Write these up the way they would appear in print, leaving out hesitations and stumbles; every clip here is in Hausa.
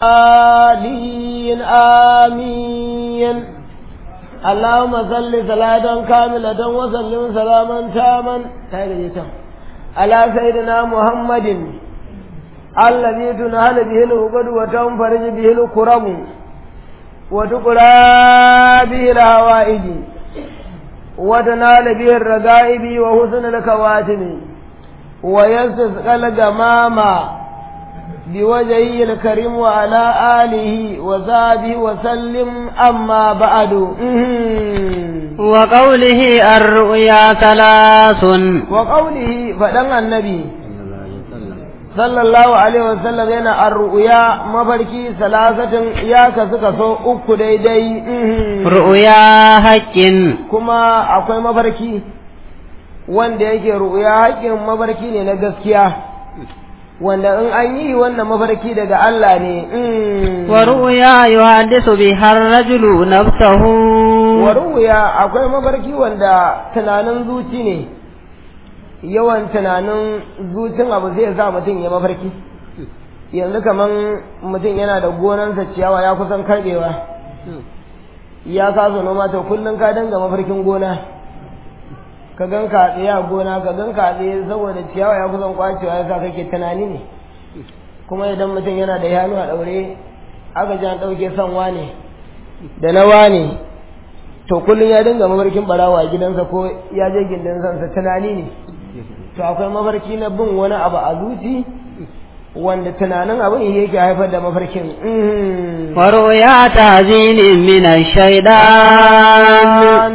آلين آمين اللهم صل صلاة كاملة وسلم سلاما تاما على سيدنا محمد الذي تنهل به العقد وتنفرج به الكرب وتقرى به الهوائج وتنال به الرغائب وحسن الكواتم ويستسقى الغمام بوجهه الكريم وعلى آله وصحبه وسلم أما بعد وقوله الرؤيا ثلاث وقوله فدن النبي صلى الله عليه وسلم yana الرؤيا mafarki salasatin ya kasu kaso uku daidai ru'ya haqqin kuma akwai mafarki wanda yake ru'ya haqqin mafarki ne na gaskiya wanda in an yi wannan mafarki daga Allah ne wa ru'ya yuhaddisu biha ar-rajulu nafsahu wa ru'ya akwai mafarki wanda tunanin zuci ne yawan tunanin zucin abu zai sa mutum ya mafarki yanzu kaman mutum yana da gonansa ciyawa ya kusan karbewa ya kasa noma to kullum ka danga mafarkin gona ka gan ka tsaye a gona ka gan ka tsaye saboda ciyawa ya kusan kwacewa ya sa kake tunani ne kuma idan mutum yana da yano a daure aka ji an dauke son wane da na wane to kullum ya dinga mafarkin barawa a gidansa ko ya je gindin sansa tunani ne to akwai mafarki na bin wani abu a zuci wanda tunanin abin yake haifar da mafarkin wa ru'ya tahzinin min ash-shaytan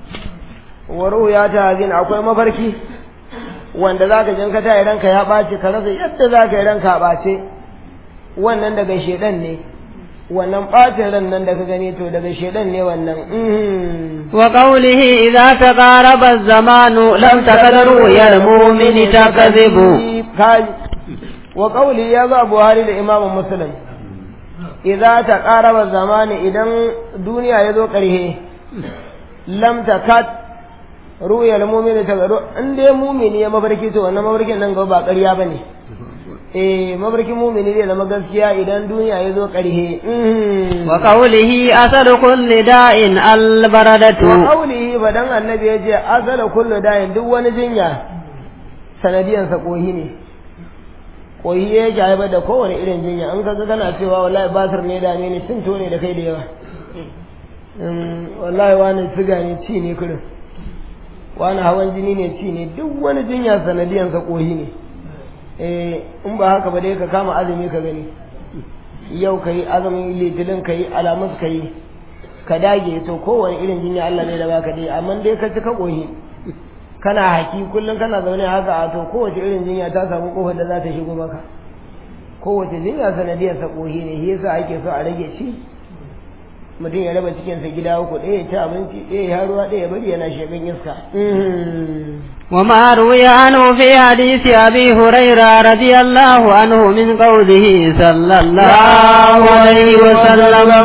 wa ru'ya tahzin akwai mafarki wanda zaka jin ka tayi ranka ya bace ka rasa yadda zaka yi ranka bace wannan daga shedan ne wannan bacin ran nan da ka gani to daga shedan ne wannan wa qawlihi idza taqaraba az-zamanu lam taqdiru ya al-mu'min takzibu wa qawli ya ga Buhari da Imam Muslim idza taqaraba az-zamanu idan duniya ya zo karhe lam takat ru'ya al-mu'min takzibu inde mu'mini ya mafarki to wannan mafarkin nan ga ba ƙarya bane mabarkin mumini zai zama gaskiya idan duniya ya zo ƙarhe wa qawlihi asadu kulli da'in albaradatu wa qawlihi fadan annabi yace asadu kulli da'in duk wani jinya sanadiyan sa kohi ne kohi yake haifar da kowane irin jinya an kaga kana cewa wallahi basir ne da ne cinto ne da kai da yawa wallahi wani siga ne ci ne kurin wani hawan jini ne ci ne duk wani jinya sanadiyan sa kohi ne in ba haka ba dai ka kama azumi ka gani yau ka yi azumin litinin ka yi alamus ka yi ka dage to kowane irin jinya Allah ne da baka dai amma dai ka ci ka kohi kana haki kullum kana zaune haka a to kowace irin jinya ta samu kofar da za ta shigo maka kowace jinya sanadiyar sa kohi ne shi yasa ake so a rage shi mutum ya raba cikinsa gida uku ɗaya ya ci abinci ɗaya ya ruwa ɗaya ya bari yana shekan iska وما روي عنه في حديث أبي هريرة رضي الله عنه من قوله صلى الله عليه وسلم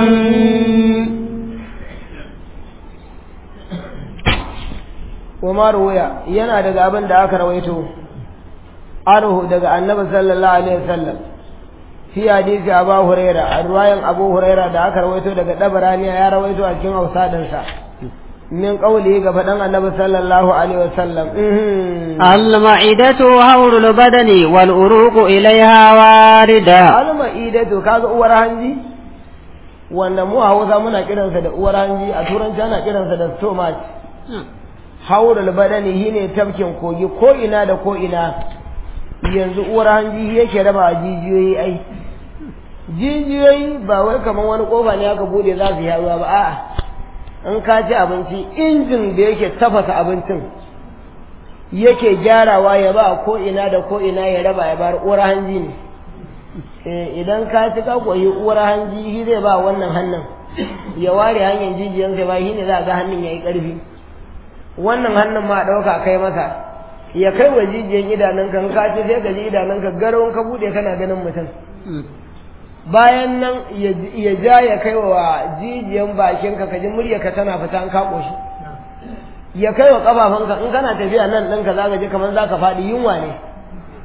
وما روي ينا دغ abin da aka rawaito anhu daga annabi sallallahu alaihi wasallam fi hadisi Abu Huraira ruwayan Abu Huraira da aka rawaito daga Dabarani ya rawaito a cikin ausadinsa min qawli ga fadan annabi sallallahu alaihi wasallam al-ma'idatu hawrul badani wal uruqu ilayha warida al-ma'idatu kaga uwar hanji wanda mu a Hausa muna kiransa da uwar hanji a turanci ana kiransa da stomach hawrul badani shine tafkin kogi ko ina da ko ina yanzu uwar hanji yake raba jijiyoyi ai jijiyoyi ba wai kamar wani kofa ne aka bude za su yi ruwa ba a'a in ka ci abinci injin da yake tafasa abincin yake gyarawa ya ba ko ina da ko ina ya raba ya bar uwar hanji ne idan ka ci ka koyi uwar hanji shi zai ba wannan hannun ya ware hanyar jijiyan sai ba shi ne za ga hannun yayi karfi wannan hannun ma dauka kai masa ya kai wa jijiyan idanunka in ka ci sai ka ji idanunka garon ka bude kana ganin mutum bayan nan ya ja ya kai wa jijiyan bakinka ka ji muryarka tana fita an kako shi ya kai wa kafafunka in kana tafiya nan ɗinka za ka ji kamar za ka faɗi yunwa ne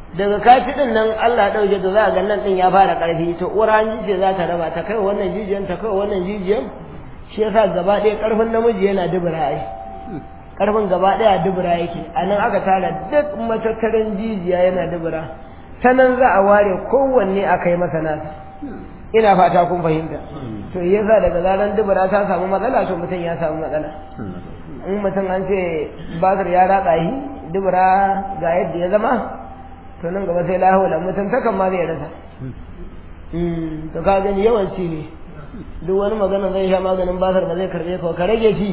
daga kaci din nan Allah ya dauke da za a ga nan din ya fara karfi to uwar hanji ce za ta raba ta kai wannan jijiyan ta kai wannan jijiyan shi yasa gaba ɗaya karfin namiji yana dubura ai karfin gaba ɗaya dubura yake anan aka tara duk matattarin jijiya yana dubura ta nan za a ware kowanne a kai masa nasa ina fata kun fahimta to yasa daga zaran dubura ta samu matsala to mutum ya samu matsala in mutum an ce basir ya ratsa shi dubura ga yadda ya zama to nan gaba sai lahola mutum takan ma zai rasa to ka gani yawanci ne duk wani magana zai sha maganin basir ba zai karbe ka rage shi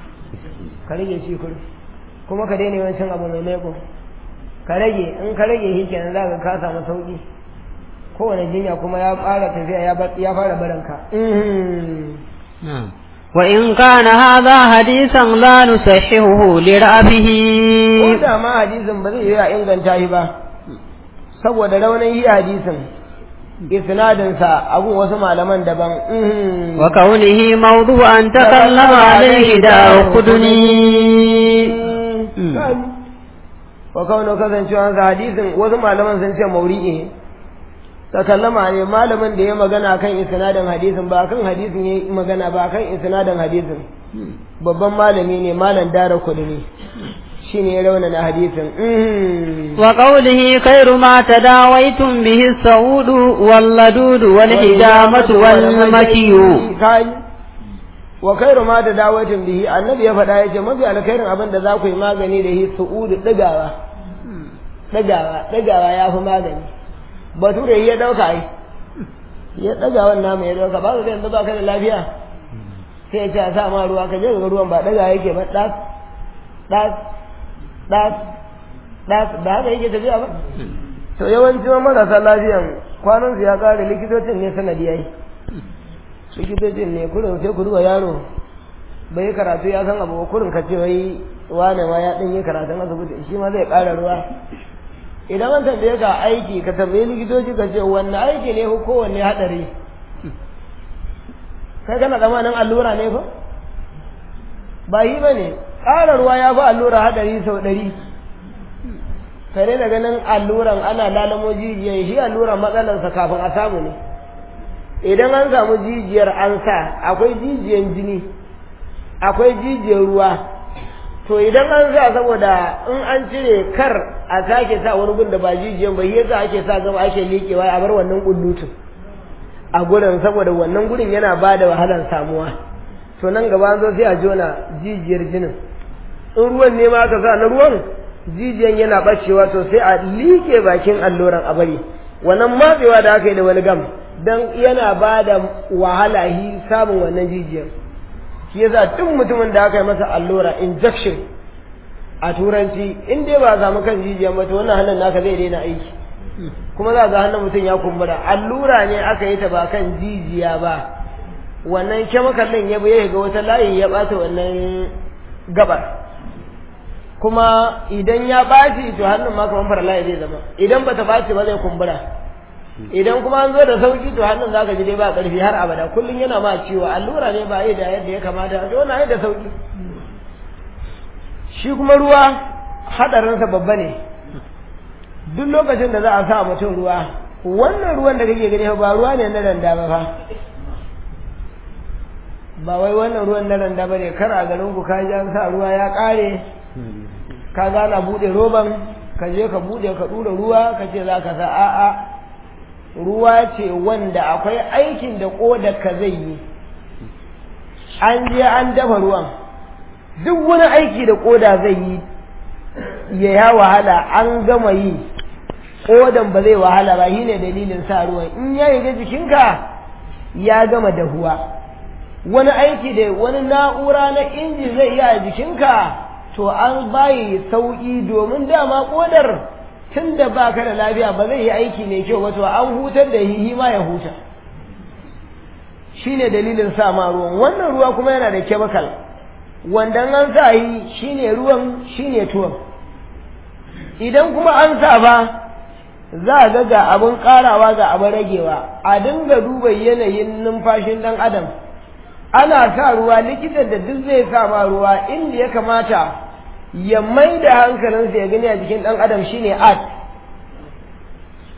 kuma ka daina yawancin abu mai maiko ka rage in ka rage shi kenan za ka samu sauki kowane jinya kuma ya fara tafiya ya fara baranka وإن كان هذا حديثا لا نصححه لرأبه ودا ما حديثا بزي يا inganta shi ba saboda raunin yi hadisin isnadin sa abun wasu malaman daban wa kaunihi mawdu'an takallama alayhi da quduni wa kaunu kasancewa sa hadisin wasu malaman sun ce mawri'i takallama ne malamin da ya magana kan isnadin hadisin ba kan hadisin ya magana ba kan isnadin hadisin babban malami ne malam dara kudini shine ya raunana hadisin wa qawlihi khairu ma tadawaitum bihi as-sa'ud wal ladud wal hijamatu wal makiyu wa khairu ma tadawaitum bihi annabi ya faɗa yace mafi alkhairin abin da za ku yi magani da hi su'ud dagawa ya fi magani bature ya dauka ai ya daga wannan mai ya dauka ba ka yanzu ba ka da lafiya sai ya ce a sa ma ruwa ka je ga ruwan ba daga yake ba das ba haka yake tafiya ba to yawanci marasa lafiyan kwanan su ya kare likitocin ne sanadi yayi likitocin ne kurin sai ku duba yaro bai karatu ya san abu kurin ka ce wai wane ma ya dan yi karatun asibiti shi ma zai kara ruwa idan an tambaye ka aiki ka tambaye likitoci ka ce wanne aiki ne ko kowanne hadari kai kana zamanin allura ne fa ba yi ba ne ƙara ruwa ya fi allura hadari sau 100 kare da ganin alluran ana lalamo jijiyar shi alluran matsalarsa kafin a samu ne idan an samu jijiyar an sa akwai jijiyar jini akwai jijiyar ruwa to idan an sa saboda in an cire kar a sake sa wani gun da ba jijiyan ba yasa ake sa gaba ake liƙewa a bar wannan kullutun a gurin saboda wannan gurin yana ba da wahalar samuwa to nan gaba an zo sai a jona jijiyar jinin in ruwan ne ma aka sa na ruwan jijiyan yana bacewa to sai a liƙe bakin alluran a bari wannan matsewa da aka yi da wani gam dan yana ba da wahala samun wannan jijiyar shi yasa duk mutumin da aka yi masa allura injection a turanci in dai ba samu kan jijiyan ba to wannan hannun naka zai daina aiki kuma za ga hannun mutum ya kumbura allura ne aka yi ta ba kan jijiya ba wannan chemical din ya ga wata layi ya bata wannan gabar kuma idan ya baci to hannun ma kamar fara layi zai zama idan bata baci ba zai kumbura idan kuma an zo da sauki to hannun zaka ji dai ba karfi har abada kullun yana ma ciwo allura ne ba yi da yadda ya kamata to wannan ai da sauki shi kuma ruwa hadarin sa babba ne duk lokacin da za a sa mutum ruwa wannan ruwan da kake gani ba ruwa ne na randa ba fa ba wai wannan ruwan na randa bane kar a garin ku ka ji an sa ruwa ya kare ka gana bude roban ka je ka bude ka dura ruwa ka ce za ka sa a'a ruwa ce wanda akwai aikin da kodarka zai yi an je an dafa ruwan duk wani aiki da koda zai yi ya wahala an gama yi kodan ba zai wahala ba shine dalilin sa ruwan in ya yi jikinka ya gama dahuwa wani aiki da wani na'ura na inji zai yi a jikinka to an bayi sauki domin dama kodar tun da ba ka da lafiya ba zai yi aiki mai kyau wato an hutar da hihi ma ya huta shine dalilin sa ma ruwan wannan ruwa kuma yana da chemical wanda an sa yi shine ruwan shine tuwon idan kuma an sa ba za a ga abin karawa ga abin ragewa a dinga duba yanayin numfashin dan adam ana sa ruwa likitan da duk zai sa ma ruwa inda ya kamata ya mai da hankalinsa ya gani a jikin ɗan adam shine art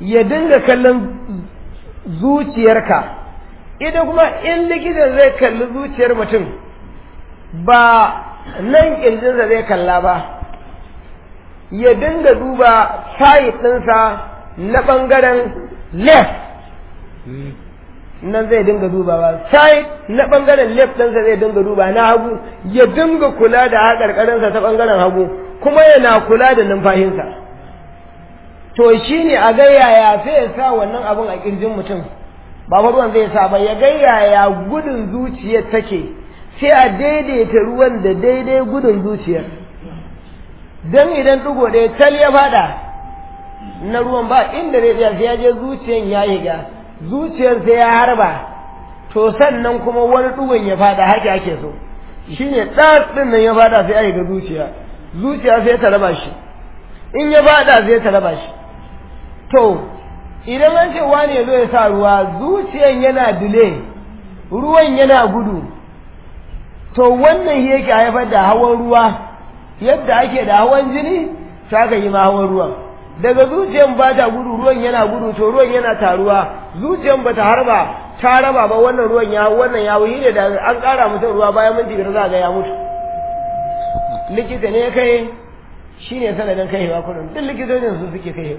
ya dinga kallon zuciyarka ita kuma in likitan zai kalli zuciyar mutum ba nan ƙirjinsa zai kalla ba ya dinga duba side ɗinsa na ɓangaren left nan zai dinga dubawa side na ɓangaren left ɗinsa zai dinga duba na hagu ya dinga kula da haƙarƙarinsa ta ɓangaren hagu kuma yana kula da numfashinsa to shi ne a ga yaya sai ya sa wannan abin a ƙirjin mutum ba ruwan zai sa ba ya ga yaya gudun zuciyar take sai a daidaita ruwan da daidai gudun zuciyar don idan ɗigo ɗaya tal ya fada na ruwan ba inda zai tsaya sai ya je zuciyar ya higa zuciyar sai ya harba to sannan kuma wani ɗigon ya fada haka ake so shine ɗas ɗin nan ya fada sai ya higa zuciya sai ta raba shi in ya fada sai ta raba shi to idan an ce wani ya zo ya sa ruwa zuciyan yana dile ruwan yana gudu to wannan yake haifar da hawan ruwa yadda ake da hawan jini ta ka yi ma hawan ruwan daga zuciyan ba ta gudu ruwan yana gudu to ruwan yana taruwa zuciyan ba ta harba ta raba ba wannan ruwan ya wannan ya wuyi ne da an ƙara mutum ruwa bayan minti biyar za ga ya mutu likita ne kai shine sanadin kaiwa kullum duk likitocin su suke kaiwa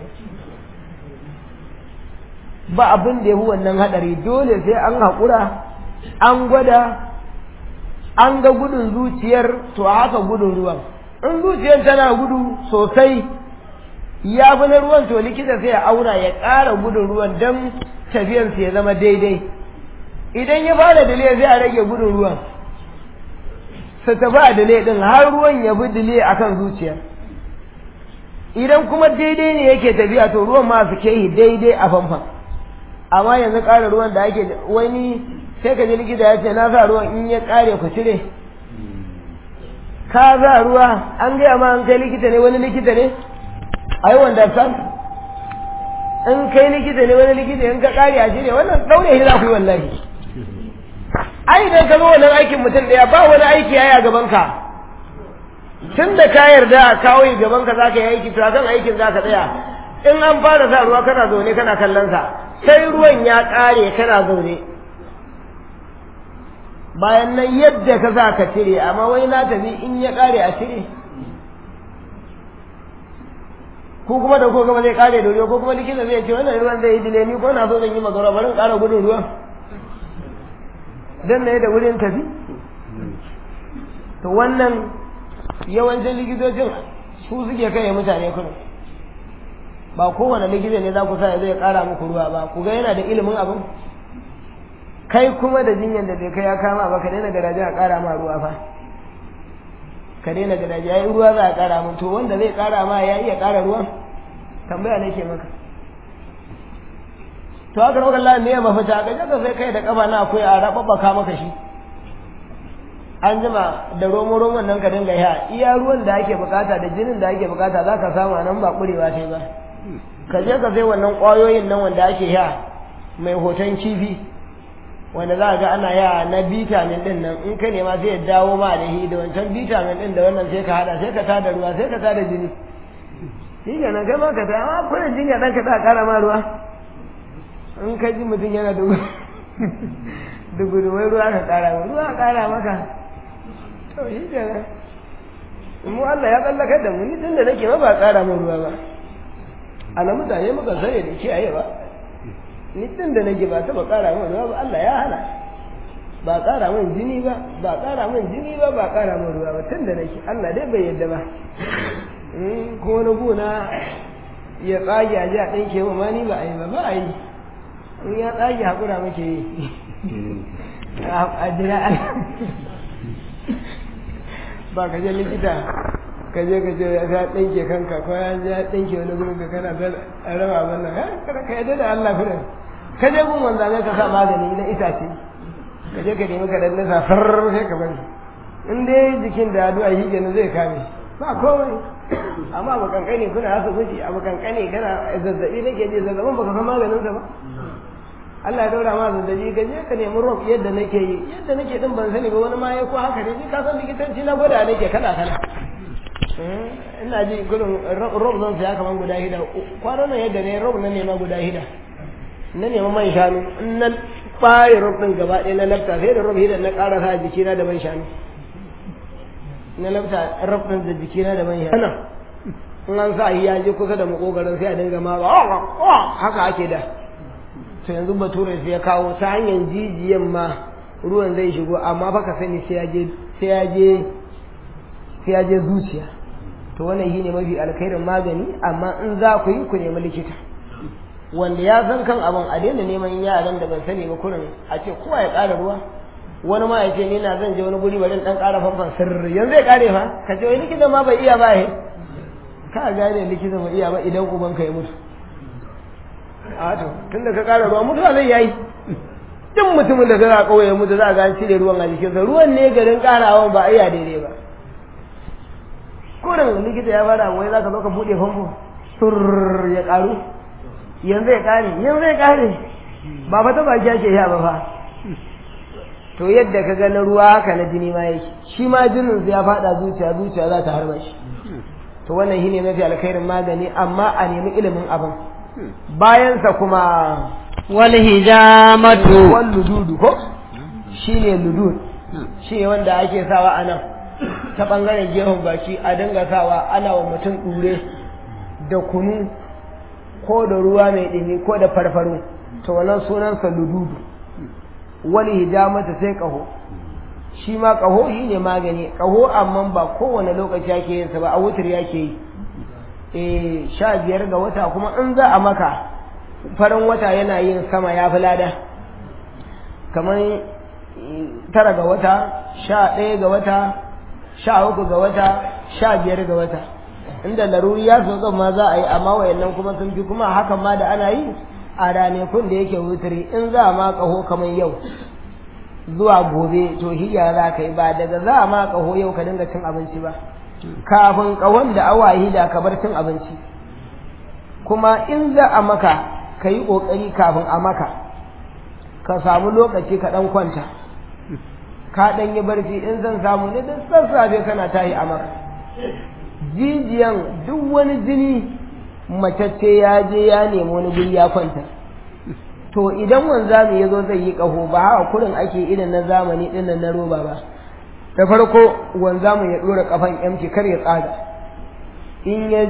ba abin da ya fi wannan haɗari dole sai an haƙura an gwada an ga gudun zuciyar to haka gudun ruwan in zuciyar tana gudu sosai ya fi na ruwan to likita sai ya auna ya ƙara gudun ruwan don tafiyarsa ya zama daidai idan ya fara dile sai a rage gudun ruwan su tafi a dile ɗin har ruwan ya bi dile a kan zuciyar idan kuma daidai ne yake tafiya to ruwan ma su ke daidai a famfan amma yanzu ƙara ruwan da ake wani sai ka ji likita ya ce na sa ruwan in ya ƙare ku cire ka za ruwa an gaya ma an kai likita ne wani likita ne ai wanda san in kai likita ne wani likita in ka ƙare a cire wannan ɗaure shi za ku yi wallahi ai idan ka zo wannan aikin mutum ɗaya ba wani aiki yayi a gaban ka tun da ka yarda kawo yi gaban ka za ka yi aiki to akan aikin za ka tsaya in an fara sa ruwa kana zaune kana kallon sa sai ruwan ya ƙare kana zaune bayan nan yadda ka za ka cire amma wai na tafi in ya ƙare a cire ko kuma da ko gaba zai ƙare da ruwa ko kuma likita zai ce wannan ruwan zai yi dile ni ko na so zan yi magana bari in ƙara gudun ruwan dan ne da wurin tafi to wannan yawancin likitocin su suke kai mutane kuma ba kowane likita ne za ku sa zai ƙara muku ruwa ba ku ga yana da ilimin abin kai kuma da jinyar da bai kai ya kama ba ka daina garaje a ƙara ma ruwa fa ka daina garaje yayin ruwa za a ƙara mun to wanda zai ƙara ma ya iya ƙara ruwan tambaya nake maka to haka rawar Allah ne ya mafita ga jaka sai kai da kafa na akwai a rababbaka maka shi an jima da romo nan ka dinga ya iya ruwan da ake bukata da jinin da ake bukata za ka samu nan ba kurewa sai ba ka je ka sai wannan ƙwayoyin nan wanda ake ya mai hoton kifi wanda za a ga ana ya na vitamin din nan in ka nema sai ya dawo ma da shi da wancan vitamin din da wannan sai ka hada sai ka tada ruwa sai ka tada jini shi ke nan kai ma ka ta amma kuna jinya ɗan ka ta ƙara ma ruwa in ka ji mutum yana da wai ruwa ka ƙara maka to shi ke nan mu Allah ya tsallakar da mu ni tun da nake ma ba ƙara min ruwa ba ana mutane muka sani da kiyaye ba ni tun da nake ba taɓa ƙara min ruwa ba Allah ya hana ba ƙara min jini ba ba ƙara min ruwa ba tun da nake Allah dai bai yadda ba ko wani gona ya tsage a ji a ɗanke wa ma ni ba a yi ba a yi in ya tsage haƙura muke yi a jira ba ka je likita ka je ya ɗanke kanka ko ya ɗanke wani gurin ka kana raba wannan ka yadda da Allah firin ka je gun wanda zai ka sa magani na itace ka je ka nemi ka dan nasa far sai ka bari in dai jikin da addu'a shi kenan zai kame ba komai amma abu kankane kuna asibiti abu kankane kana zazzabi nake ji zazzabin baka san maganin sa ba Allah ya daura ma zazzabi ka je ka nemi rock yadda nake yi yadda nake din ban sani ba wani ma ya ko haka ne ka san likitanci na gwada nake kana ina ji gudun rob zan saya kaman guda hida kwanan nan yadda ne rob na nema guda hida na nema man shanu in na ɓare rob ɗin gaba ɗaya na lafta sai da rob hida na ƙara sa jikina da man shanu na lafta rob ɗin da jikina da man shanu in an sa ya je kusa da makogarin sai a dinga ma ba haka ake da to yanzu bature sai ya kawo ta hanyar jijiyan ma ruwan zai shigo amma fa ka sani sai ya je zuciya to wannan shine mafi alkhairin magani amma in za ku yi ku nemi likita wanda ya san kan abin a daina neman yaran da ban sani ba kurin a ce kowa ya ƙara ruwa wani ma ya ce ni na zan je wani guri bari dan ƙara famfan sirri yanzu zai ƙare fa ka ce wai likita ma bai iya ba he ka gane likita bai iya ba idan uban ka ya mutu a to tunda ka ƙara ruwa mutuwa zai yayi duk mutumin da za a kauye mutu za a ga cire ruwan a jikinsa ruwan ne garin ƙarawan ba a iya daidai ba kurin likita ya bada wai za ka zo ka buɗe famfo sur ya ƙaru yanzu ya ƙare ba fata baki ake sha ba fa to yadda ka ga na ruwa haka na jini ma yake shi ma jinin ya faɗa zuciya za ta harba shi to wannan shine mafi alkhairin magani amma a nemi ilimin abin bayansa kuma wal hijamatu wal lududu ko shine ludud shine wanda ake sawa a nan ta bangaren gefen baki a dinga sawa ana wa mutum dure da kunu ko da ruwa mai dumi ko da farfaro to wannan sunansa lududu wal hijamatu sai kaho shi ma kaho shine magani kaho amma ba kowane lokaci yake yin sa ba a wutar yake yi 15 ga wata kuma in za a maka farin wata yana yin sama ya fi lada kamar 9 ga wata 11 ga wata 13 ga wata 15 ga wata inda laruri ya so ma za a yi amma wayannan kuma sun fi kuma hakan ma da ana yi a ranakun da yake wuturi in za a ma kaho kamar yau zuwa gobe to hiya za ka yi ba daga za a ma kaho yau ka dinga cin abinci ba kafin kahon da awa hida ka bar cin abinci kuma in za a maka ka yi ƙoƙari kafin a maka ka samu lokaci ka ɗan kwanta ka ɗan yi barci in zan samu ne da sassafe kana tayi a maka jijiyan duk wani jini macece ya je ya nemi wani guri ya kwanta to idan wanzami ya zo zai yi ƙaho ba haka kurin ake irin na zamani ɗin nan na roba ba da farko wanzamin ya ɗora ƙafan yamci kar ya tsaga in ya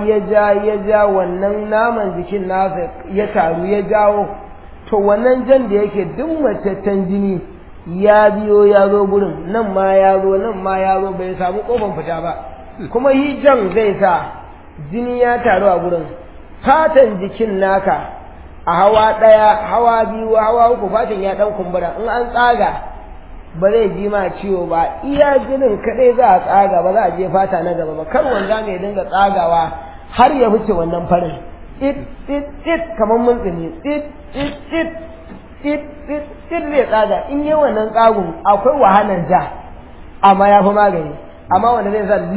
ja wannan naman jikin nasa ya taru ya jawo to wannan jan da yake duk mataccen jini ya biyo ya zo gurin nan ma ya zo bai samu kofan fita ba kuma yi jan zai sa jini ya taru a gurin fatan jikin naka a hawa ɗaya hawa biyu hawa uku fatan ya ɗan kumbura in an tsaga ba zai ji ma ciwo ba iya jinin kadai za a tsaga ba za a je fata na gaba ba kar wanda mai dinga tsagawa har ya fice wannan farin it kamar mun tsini it zai tsaga in yi wannan tsagun akwai wahalar ja amma ya fi magani amma wanda zai sa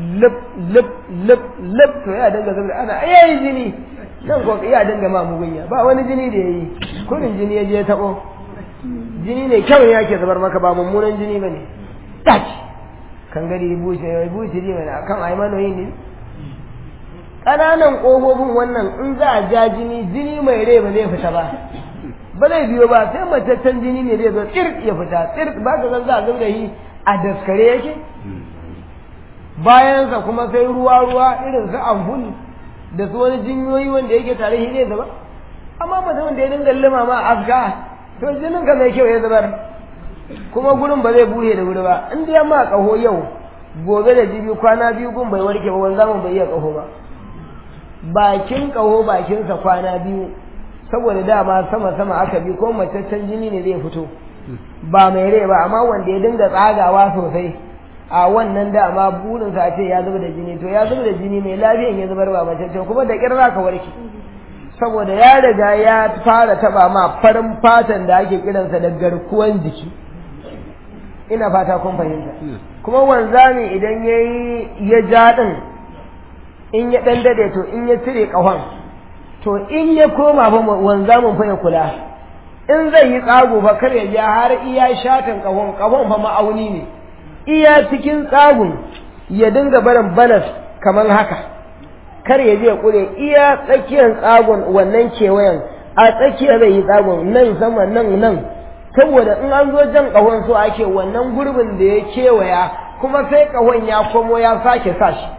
lip to ya dinga zuba ana ayayi jini nan ko ya dinga ma mugunya ba wani jini da yayi kurin jini ya je tabo jini ne kyau yake zubar maka ba mummunan jini bane taci kan gari bushe ne bane akan aimanoyi ne kananan kofofin wannan in za a ja jini mai rai ba zai fita ba zai biyo ba sai mataccen jini ne zai zo tsir ya fita tsir ba ka san za a zuba yi a daskare yake bayansa kuma sai ruwa irin su amfuni da su wani jinyoyi wanda yake tare shi ne zaba amma mutumin da ya dinga lima ma afga to jinin ka mai kyau ya zubar kuma gurin ba zai buhe da wuri ba in dai ma kaho yau gobe da jibi kwana biyu gun bai warke ba wanda mun bai iya kaho ba bakin kaho bakinsa kwana biyu saboda dama sama aka bi ko mataccen jini ne zai fito ba mai rai ba amma wanda ya dinga tsagawa sosai a wannan dama burinsa a ce ya zuba da jini to ya zuba da jini mai lafiyan ya zubar ba mataccen kuma da kirra ka warke saboda ya riga ya fara taba ma farin fatan da ake kiransa da garkuwan jiki ina fata kun fahimta kuma wanzami idan ya ja din in ya dan dade to in ya cire kahon to in ya koma fa wanzamin fa ya kula in zai yi tsago fa kar ya ja har iya shatan kahon fa ma'auni ne iya cikin tsagun ya dinga barin balas kaman haka kar ya je kure iya tsakiyar tsagon wannan kewayen a tsakiyar zai yi tsagon nan sama nan saboda in an zo jan ƙahon so ake wannan gurbin da ya kewaya kuma sai ƙahon ya komo ya sake sa shi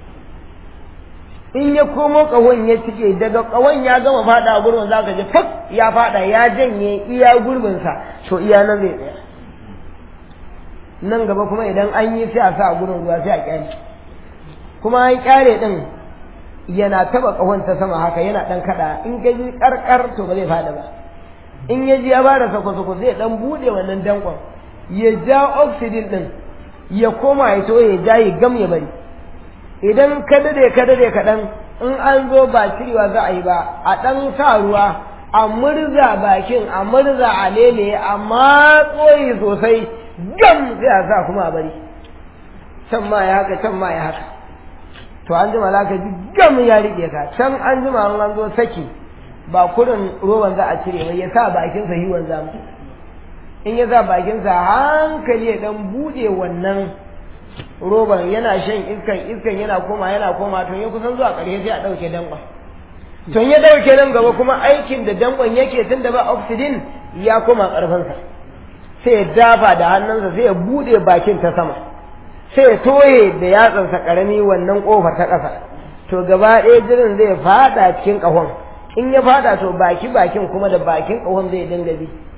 in ya komo ƙahon ya cike daga ƙahon ya gama faɗa gurbin za ka ji fak ya faɗa ya janye iya gurbinsa to iya nan zai tsaya nan gaba kuma idan an yi sai a sa a gurin ruwa sai a kyale kuma an kyale din yana taba ƙahon ta sama haka yana ɗan kaɗa in ka ji ƙarƙar to ba zai faɗa ba in ya ji ya fara sako-sako zai ɗan buɗe wannan dankon ya ja oxygen ɗin ya koma ya to ya ja ya gam ya bari idan ka dade kaɗan in an zo ba cirewa za a yi ba a ɗan sa ruwa a murza bakin a murza a lele a matsoyi sosai gam sai a sa kuma a bari can ma ya haka can ma ya haka to an jima za ka ji gam ya riƙe ka can an jima an zo saki ba kurin roban za a cire ba ya sa bakinsa hiwon zamu in ya sa bakinsa hankali ya dan bude wannan roban yana shan iskan yana koma to ya kusan zuwa ƙarshe sai a ɗauke dankon to ya ɗauke nan gaba kuma aikin da dankon yake tun da ba oxygen ya koma ƙarfinsa sai ya dafa da hannunsa sai ya bude bakin ta sama sai ya toye da yatsansa ƙarami wannan ƙofar ta ƙasa to gaba ɗaya jirin zai fada cikin ƙahon in ya fada to bakin kuma da bakin ƙahon zai dinga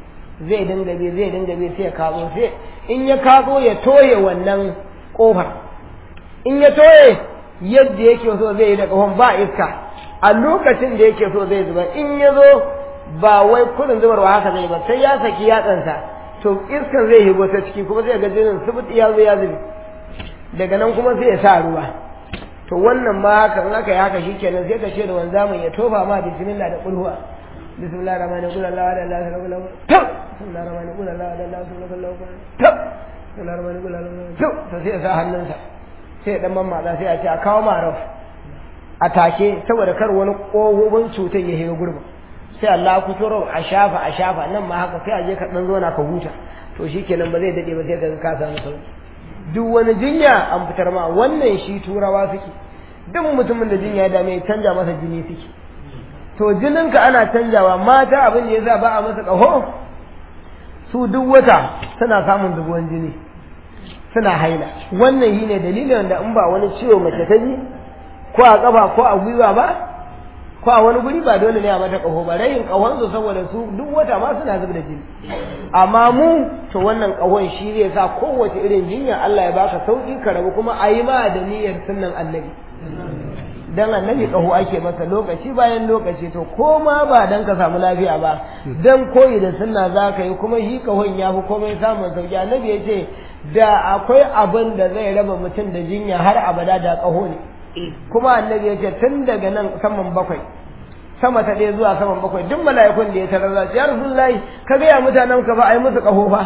bi sai ya kazo sai in ya kazo ya toye wannan ƙofar in ya toye yadda yake so zai yi da ƙahon ba iska a lokacin da yake so zai zuba in ya zo ba wai kudin zubarwa haka zai ba sai ya saki yatsansa to iskan zai higo ta ciki kuma zai ga jinin subut ya zo ya zubi daga nan kuma sai ya sa ruwa to wannan ma haka in aka yi haka shikenan sai ka ce da wanzamin ya tofa ma bismillah da kulhuwa bismillah rahman rahim Allah wa Allah sallallahu alaihi wasallam bismillah rahman rahim Allah wa Allah sallallahu alaihi wasallam bismillah rahman rahim Allah to sai ya sa hannunsa sai ya dan mammatsa sai a ce a kawo maraf a take saboda kar wani kohobin cutar ya higa gurbin sai Allah ku turo a shafa nan ma haka sai a je ka dan zo na ka huta to shikenan ba zai dade ba sai ka samu sauki duk wani jinya an fitar ma wannan shi turawa suke duk mutumin da jinya ya dame canja masa jini suke to jininka ana canjawa mata abin da yasa ba a masa kaho su duk wata suna samun dubuwan jini suna haila wannan shine dalilin da in ba wani ciwo mace ta ji ko a kafa ko a gwiwa ba ko a wani guri ba dole ne a mata kaho ba rayin kahon su saboda su duk wata ma suna zub da jini amma mu to wannan kahon shi zai sa kowace irin jinya Allah ya baka sauki ka rabu kuma ayi ma da niyyar sunnan annabi dan annabi kaho ake masa lokaci bayan lokaci to koma ba dan ka samu lafiya ba dan koyi da sunna zaka yi kuma shi kahon ya fi komai samun sauki annabi ya ce da akwai abin da zai raba mutum da jinya har abada da kaho ne kuma annabi ya ce tun daga nan saman bakwai sama ta ɗaya zuwa saman bakwai duk mala'ikun da ya tarar da ya rasulullahi ka ga ya mutanen ka ba a yi musu kaho fa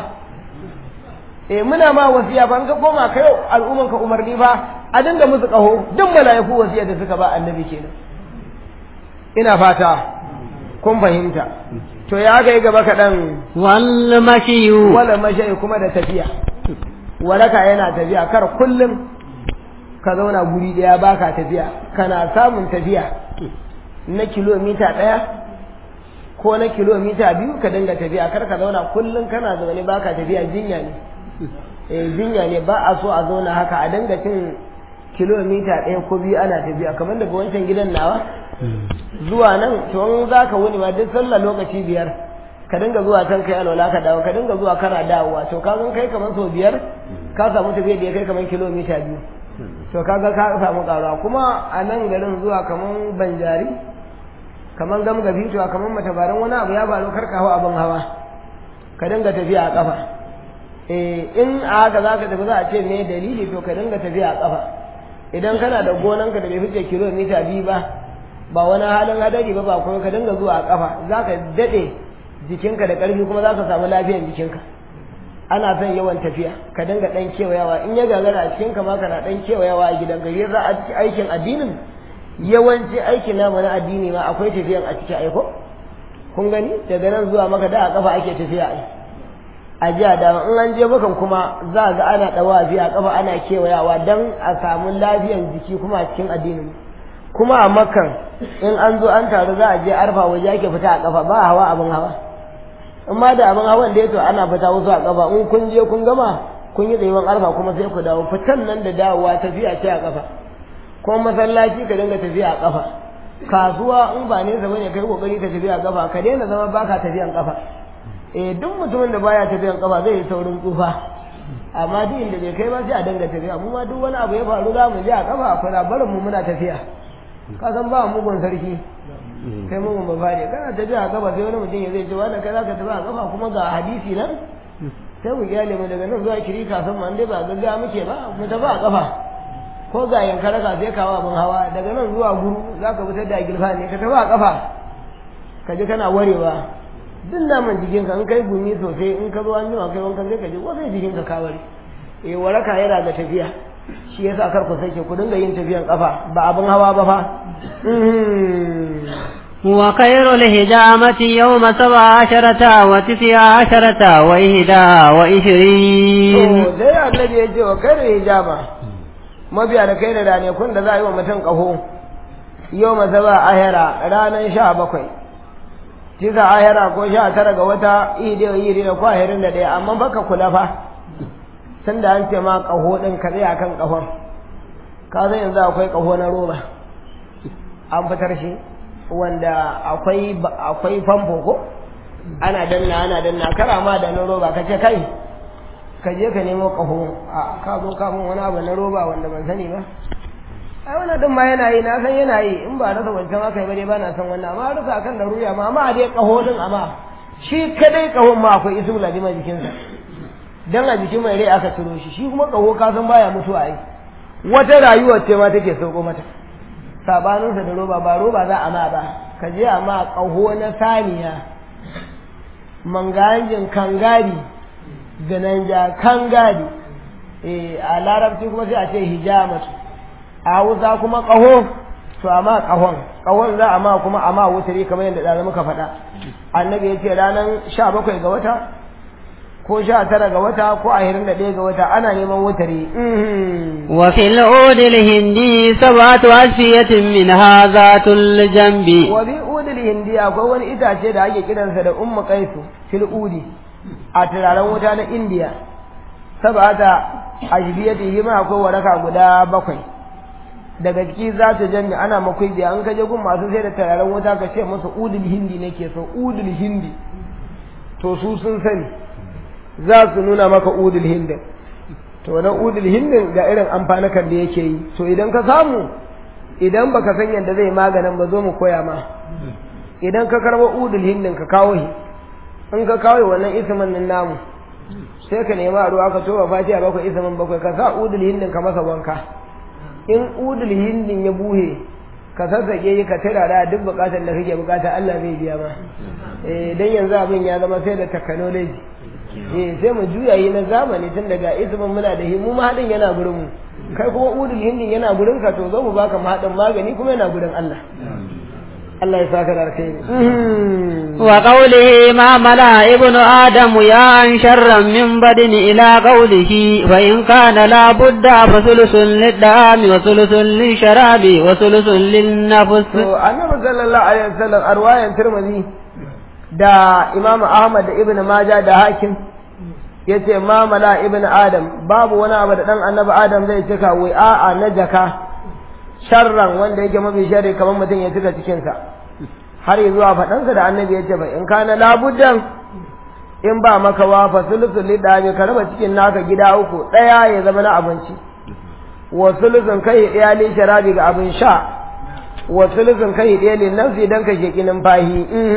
muna ma wasiya fa an ka koma kai al'umman ka umarni fa a dinga musu kaho duk mala'iku wasiya da suka ba annabi kenan ina fata kun fahimta to ya ga gaba kaɗan wal mashiyu wala mashayi kuma da tafiya waraka yana tafiya kar kullum ka zauna guri daya baka tafiya kana samun tafiya na kilomita 1 ko na kilomita 2 ka dinga tafiya kar ka zauna kullun kana zaune baka tafiya jinya ne jinya ne ba a so a zauna haka a dinga cin kilomita 1 ko 2 ana tafiya kamar daga wancan gidan nawa zuwa nan to in zaka wuni ma duk sallah lokaci 5 ka dinga zuwa can kai alwala ka dawo ka dinga zuwa kana dawowa to ka kai kamar so 5 ka samu tafiya da ya kai kamar kilomita 2 to kaga ka samu karuwa kuma a nan garin zuwa kaman banjari kaman gamgabi to kaman matabaran wani abu ya faru karka hawa abin hawa ka dinga tafiya a kafa in a haka za ka tafi za a ce me dalili to ka dinga tafiya a kafa idan kana da gonanka da bai fice kilomita 2 ba wani halin hadari ba kuma ka dinga zuwa a kafa za ka daɗe jikinka da ƙarfi kuma za ka samu lafiyar jikinka ana son yawan tafiya ka dinga dan kewayawa in ya gagara a cikin ka ma kana dan kewayawa a gidan gari za a cikin aikin addinin yawanci aikin namu na addini ma akwai tafiyan a cikin aiko kun gani daga nan zuwa maka da a kafa ake tafiya ai a ji a dawo in an je bakan kuma za ga ana dawafi a kafa ana kewayawa dan a samu lafiyan jiki kuma a cikin addinin kuma a makan in an zo an taru za a je arfa waje ake fita a kafa ba hawa abin hawa in ma da abin hawan da ya to ana fita wasu a kafa in kun je kun gama kun yi tsayuwan arfa kuma sai ku dawo fitan nan da dawowa tafiya ce a kafa kuma masallaci ka dinga tafiya a kafa kasuwa in ba nesa bane kai kokari ka tafiya a kafa ka daina zama baka tafiyan kafa duk mutumin da baya tafiyan kafa zai yi saurin tsufa amma duk inda bai kai ba sai a dinga tafiya mu ma duk wani abu ya faru za mu je a kafa akwai labarin mu muna tafiya ka san ba mugun sarki kai mugun ba fare kana tafiya a kafa sai wani mutum ya zai ce wanda kai zaka tafi a kafa kuma ga hadisi nan sai mu gyale mu daga nan zuwa kirika san mu dai ba gaggawa muke ba mu tafi a kafa ko ga yankara ka sai kawo abin hawa daga nan zuwa guru zaka fitar da gilfa ne ka tafi a kafa ka ji kana warewa duk naman jikinka in kai gumi sosai in ka zo an jima kai wankan sai ka ji wasai jikinka ka ware waraka yana da tafiya shi yasa kar ku sake ku dinga yin tafiyan kafa ba abin hawa ba fa wa khairul hijamati yawma 17 wa 19 wa 21 sai annabi ya ce wa khairul hijama mabiya da kai da rane kun da za a yi wa mutum kaho yawma 17 ranar 17 tisa ahira ko 19 ga wata idi da kwahirin da ɗaya amma baka kula fa tun da an ce ma ƙaho ɗin ka tsaya kan ƙahon ka zai yanzu akwai ƙaho na roba an fitar shi wanda akwai famfo ko ana danna kara ma da na roba ka ce kai ka je ka nemo ƙaho a ka zo kafin wani abu na roba wanda ban sani ba ai wannan din ma yana yi na san yana yi in ba rasa wancan aka yi ba dai ba na san wannan amma rasa akan da ruya ma amma dai ƙaho din amma shi kadai ƙahon ma akwai isu ladima jikinsa dan a jikin mai rai aka ciro shi kuma kaho ka san baya mutuwa ai wata rayuwa ce ma take sauko mata sabaninsa da roba ba roba za a ma ba ka je a ma kaho na saniya manganjin kangari gananja kangari a larabci kuma sai a ce hijamatu a hausa kuma kaho to amma kahon za a ma kuma a ma wutari kamar yadda da muka faɗa annabi ya ce ranar 17 ga wata ko 19 ga wata ko 21 ga wata ana neman wutari wa fil udil hindi sabatu asfiyatin min hazatul jambi wa bi udil hindi akwai wani itace da ake kiransa da ummu qaisu fil udi a turaren wuta na indiya sabata ajbiyatihi ma akwai waraka guda 7 daga ciki za ta janni ana makwai da an kaje gun masu sai da turaren wuta ka ce masa udil hindi nake so udil hindi to su sun sani za su nuna maka udul hindin to na udul hindin ga irin amfanakan da yake yi to idan ka samu idan baka san yadda zai maganin ba zo mu koya ma idan ka karba udul hindin ka kawo shi in ka kawo wannan ismin nan namu sai ka nema ruwa ka toba fatiha bakwai ismin bakwai ka sa udul hindin ka masa wanka in udul hindin ya buhe ka sassake yi ka tirara duk bukatar da kake bukata Allah zai biya ma dan yanzu abin ya zama sai da technology sai mu juya yi na zamani tun daga ismin muna da himu mahadin yana gurin mu kai kuma udul hindin yana gurin ka to zo mu baka mahadin magani kuma yana gurin Allah Allah ya saka da alkhairi wa qawlihi ma mala ibnu adam ya an sharran min badini ila qawlihi fa in kana la budda fa sulusun lidami wa sulusun lisharabi wa sulusun linnafs to annabi sallallahu alaihi wasallam arwayan tirmidhi da imam ahmad da ibn majah da hakim yace ma mala ibn adam babu wani abu da dan annabi adam zai cika wai a'a na jaka sharran wanda yake mafi sharri kamar mutum ya cika cikin sa har zuwa fadan sa da annabi yace ba in kana labuddan in ba maka wa fa sulusul lidami ka raba cikin naka gida uku daya ya zama na abinci wa sulusun kai daya li sharabi ga abin sha وثلث كي ديال النفس دنك شكين فاهي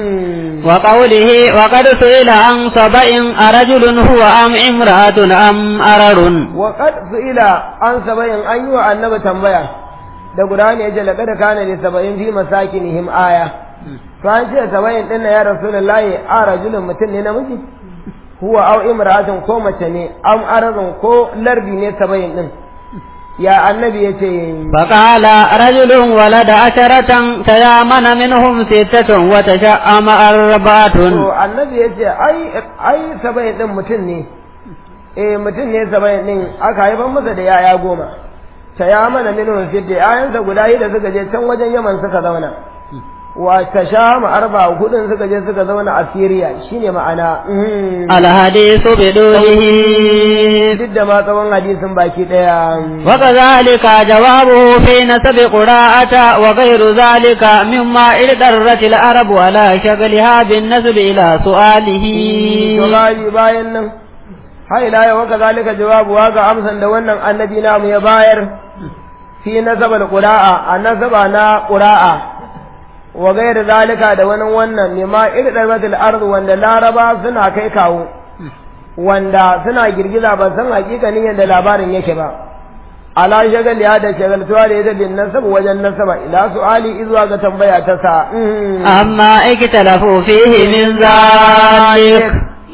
وقوله وقد سئل عن سبع أرجل هو أم امرأة أم أرر وقد سئل عن سبع أيها النبي تنبيا da Qur'ani yace laqad kana li sab'in fi masakinihim aya to an ce sab'in din ya rasulullahi a rajulun mutum ne namiji huwa aw imra'atun ko mace ne am ararun ko larbi ne sab'in din ya annabi yace فقال رجل ولد 10 تيامن منهم 6 وتشأم 4. to annabi yace ai 70 din mutum ne mutum ne 70 din aka haifar masa da yaya 10 tayamana minhum 6 ayansa guda 6 suka je can wajen Yaman suka zauna wa tashama 4 hudun suka je suka zauna a Syria shine ma'ana alhadisu bidulihi duk da ma tsawon hadisin baki daya wa kadhalika jawabuhu fi nasab qira'ata wa ghayru zalika mimma irdarratil arab ala shaghliha bin nasb ila su'alihi to bayan nan hai la wa kadhalika jawabu ga amsan da wannan annabi namu ya bayar fi nasabal qira'a annasaba na qira'a wa gaira zalika da wannan ne ma irdarbatul ard wanda laraba suna kai kawo wanda suna girgiza ba san hakikanin yadda labarin yake ba ala shagal ya da shagaltuwa da yadda bin nasab wajen nasaba ila su'ali izuwa ga tambaya ta sa amma ikhtalafu fihi min zalik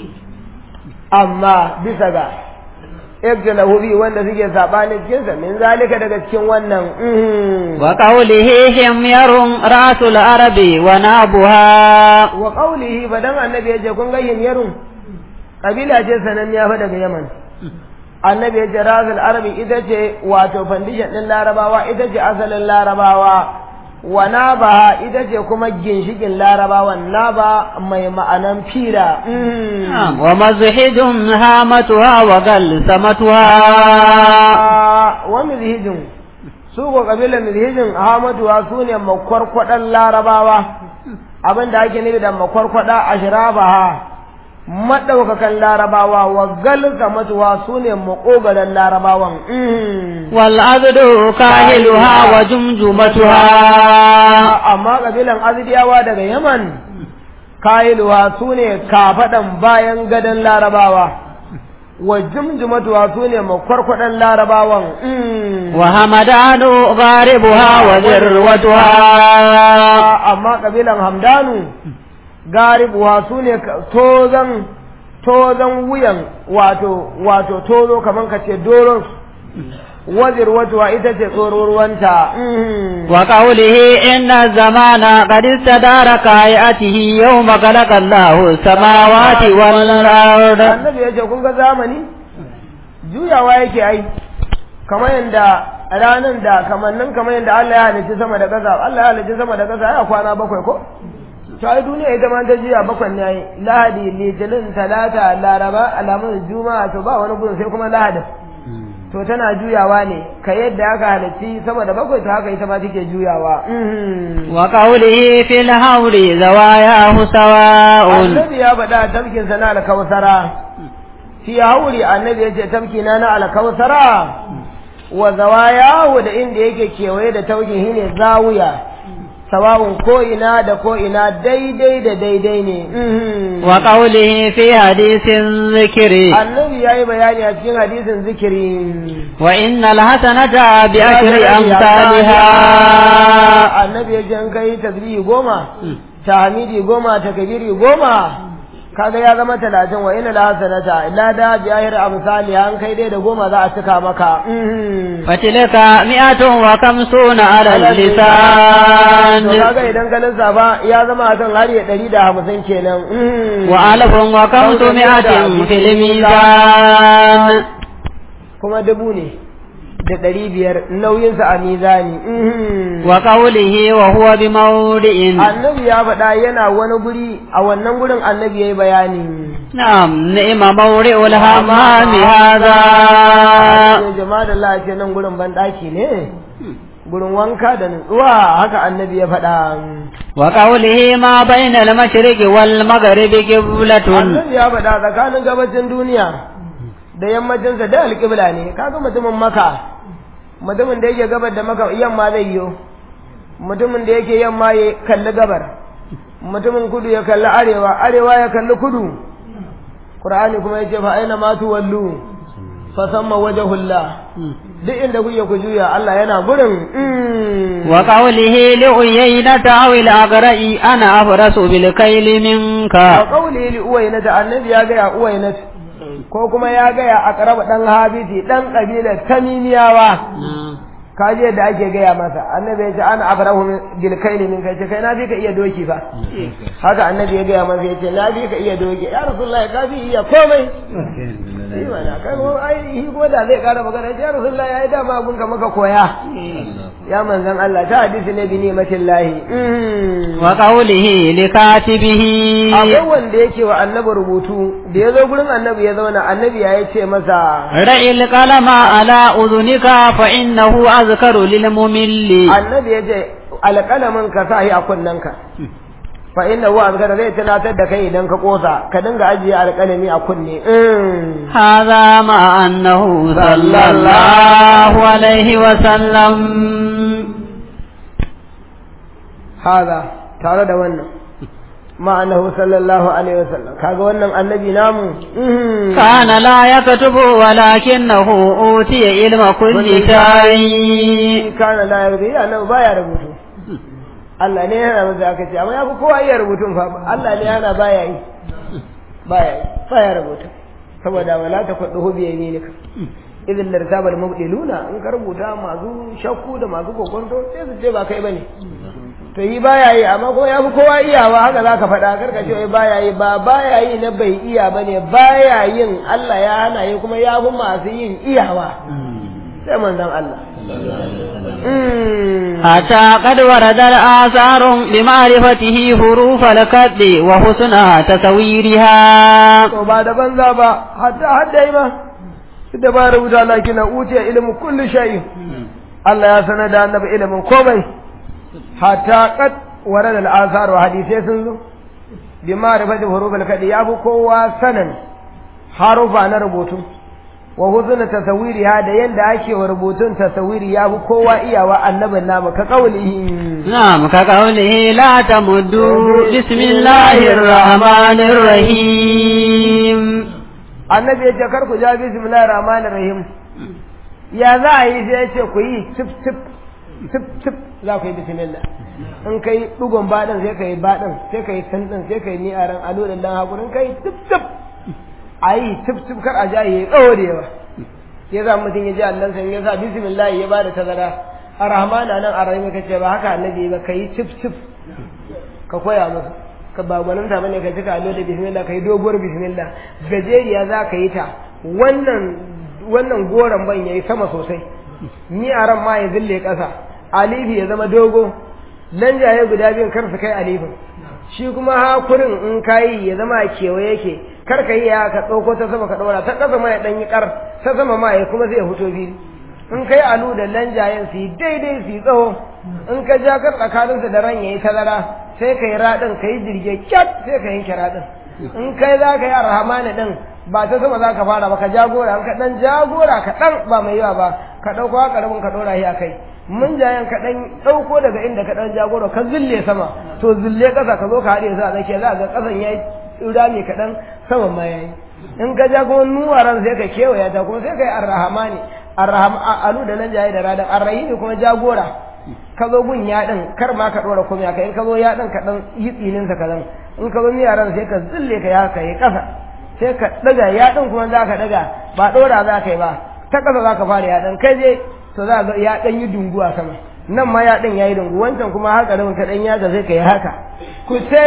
amma bisa ga ikhtalafu bi wanda suke sabani cikin sa min zalika daga cikin wannan wa qawlihi himyarun rasul arabi wa nabuha wa qawlihi badan annabi yace kun ga himyarun kabila ce sananniya fa daga Yaman annabi yace rasul arabi ita ce wato foundation din larabawa ita ce asalin larabawa wa nabaha ita ce kuma ginshikin larabawan naba mai ma'anan fira wa mazhijun hamatuha wa galsamatuha wa mizhijun su ko kabilan mizhijun hamatuha sune makwarkwadan larabawa abinda ake nufi da makwarkwada ashrabaha madaukakan larabawa wa galsamatuha sune makogaran larabawan wal azdu kahiluha wa jumjumatuha amma kabilan azdiyawa daga Yaman kahiluha sune kafadan bayan gadan larabawa wa jumjumatuha sune makwarkwadan larabawan wa hamadanu gharibuha wa zirwatuha amma kabilan hamdanu garibuwa su ne tozan wuyan wato tozo kaman ka ce doron wazir watuwa ita ce tsororuwanta wa qawlihi inna zamana qad istadara kayatihi yawma khalaqa Allahu samawati wal ard annabi yace kun ga zamani juyawa yake ai kamar yanda ranan da kamannin kamar yanda Allah ya halicci sama da ƙasa Allah ya halicci sama da ƙasa ya kwana 7 ko to ai duniya ita ma ta jiya 7 ne ai lahadi litinin talata laraba alamun juma'a to ba wani gurin sai kuma lahadi to tana juyawa ne ka yadda aka halarci sama da 7 to haka ita ma take juyawa wa qawlihi fil hawri zawaya sawa'un annabi ya faɗa tafkin sana al-kausara fi hawri annabi yace tafki na al-kausara wa zawaya da inda yake kewaye da taukin shine zawiya sawa'un ko ina da ko ina daidai da daidai ne wa qawlihi fi hadisin zikri annabi yayi bayani a cikin hadisin zikiri wa innal hasanata bi ashri amsalha annabi ya jan kai tasbihi 10 tahmidi 10 takbiri 10 kaga ya zama 30 wa innal hasanata illa da bi ashri amsalha an kai dai da 10 za a cika maka fatilaka mi'atun wa kamsuna ala lisan to kaga idan ka lissafa ya zama akan har ya 150 kenan wa alafun wa kamsu mi'atin fil mizan kuma dubu ne da 500 nauyin sa a mizani wa qawlihi wa huwa bi mawdi'in annabi ya faɗa yana wani guri a wannan gurin annabi yayi bayani na'am ni'ma mawri'ul hammam hadha jama'a da Allah ce nan gurin ban daki ne gurin wanka da nutsuwa haka annabi ya faɗa wa qawlihi ma bayna al-mashriqi wal maghribi qiblatun annabi ya faɗa tsakanin gabacin duniya da yammacin sa da alqibla ne kaga mutumin maka mutumin da yake gabar da maka yamma zai yi mutumin da yake yamma ya kalli gabar mutumin kudu ya kalli arewa ya kalli kudu qur'ani kuma yace fa aina ma tuwallu fa samma wajhullah duk inda kuke ku juya Allah yana gurin wa qawlihi li uyayna ta'wil aghra'i ana afrasu bil kayli minka wa qawlihi li uyayna annabi ya ga ya uyayna ko kuma ya gaya aqrab dan habisi dan kabilar tamimiyawa kaje da ake gaya masa annabi ya ce ana abrahu bil kayli min kai kai na fi ka iya doki fa haka annabi ya gaya masa ya ce na fi ka iya doki ya rasulullahi ka fi iya komai sai wala kai ko ai ko da zai kara magana ya rasulullahi ai da ma gun ka maka koya ya manzon Allah ta hadisi ne bi ni'matillahi wa qawlihi likatibihi akwai wanda yake wa annabi rubutu da yazo gurin annabi ya zauna annabi ya ce masa ra'il qalama ala udhunika fa innahu azkaru lil mumilli annabi ya ce alqalamin ka sai a kunnanka fa innahu azkaru zai tunatar da kai idan ka kosa ka dinga ajiye alqalami a kunne hadha ma annahu sallallahu alaihi wa sallam hada tare da wannan ma'anahu sallallahu alaihi wasallam kaga wannan annabi namu kana la yaktubu walakinahu utiya ilma kulli shay kana la yaktubu annabi baya rubutu Allah ne yana masa aka ce amma yafi kowa iya rubutun fa Allah ne yana baya yi baya rubutu saboda wala takuddu bi yaminika idan lartabal mubdiluna in ka rubuta masu shakku da masu kokonto sai su ce ba kai bane to yi baya yi amma ko yafi kowa iyawa haka zaka faɗa karka ce wai baya yi ba baya yi na bai iya bane baya yin Allah ya hana yi kuma yafi masu yin iyawa sai manzon Allah hatta qad warada al-atharun bi ma'rifatihi huruf al-qad wa husna tasawiriha to ba da banza ba hatta haddai ma da ba rubuta lakin utiya ilmu kulli shay Allah ya sanar da annabi ilimin komai hatta qad warada al-athar wa hadisi sun zo bi ma'rifati huruf al-qad ya fi kowa sanan harufa na rubutu wa huzuna tasawiriha da yanda ake wa rubutun tasawiri ya fi kowa iyawa annabin namu ka kaulihi na'am ka kaulihi la tamuddu bismillahir rahmanir rahim annabi ya ce kar ku ja bismillahir rahmanir rahim ya za a yi sai ya ce ku yi tip tip tip tip za ku yi bismillah in kai dugon baɗin sai ka yi baɗin sai ka yi tantan sai ka yi ni'aran alo da dan hakurin kai tip tip a yi tip tip kar a ja yi tsawo da yawa ya za mutum ya ji Allah sai ya sa bismillah ya bada tazara arrahmana nan arrahim ka ce ba haka annabi ba kai tip tip ka koya musu ka ba gwaninta bane ka cika alo da bismillah kai doguwar bismillah gajeriya za ka yi ta wannan goron ban yayi sama sosai ni aran ma ya zille kasa alifi ya zama dogo nan jaye guda biyun kar su kai alifin shi kuma hakurin in kai ya zama kewaye yake kar ka yi ya ka dauko ta sama ka daura ta kasa ma ya dan yi kar ta sama ma ya kuma zai fito biyu in kai alu da lanjayen su daidai su tsawo in ka ja kar tsakaninsu da ran yayi tazara sai kai radin kai jirge kyat sai ka yanke radin in kai za ka yi arhamani din ba ta sama za ka fara ba ka jagora in ka dan jagora ka dan ba mai yawa ba ka dauko karamin ka dora shi akai mun jayan ka dan dauko daga inda ka dan jagora ka zille sama to zille kasa ka zo ka hade su a tsakiya za ga kasan yayi tsura mai kadan sama ma yayi in ka jago nuwaran sai ka kewaya ta kuma sai ka yi arhamani alu da nan jaye da radan arrahimi kuma jagora ka zo gun yaɗin kar ma ka ɗora komai haka in ka zo yaɗin ka ɗan yi tsinin sa kaɗan in ka zo yaran sai ka zille ka haka yi ƙasa sai ka ɗaga yaɗin kuma za ka ɗaga ba ɗora za ka yi ba ta ƙasa za ka fara yaɗin kai je to za ga ya ɗan yi dungu a sama nan ma yaɗin ya yi dungu wancan kuma haka da ka ɗan yaga sai ka yi haka ku ce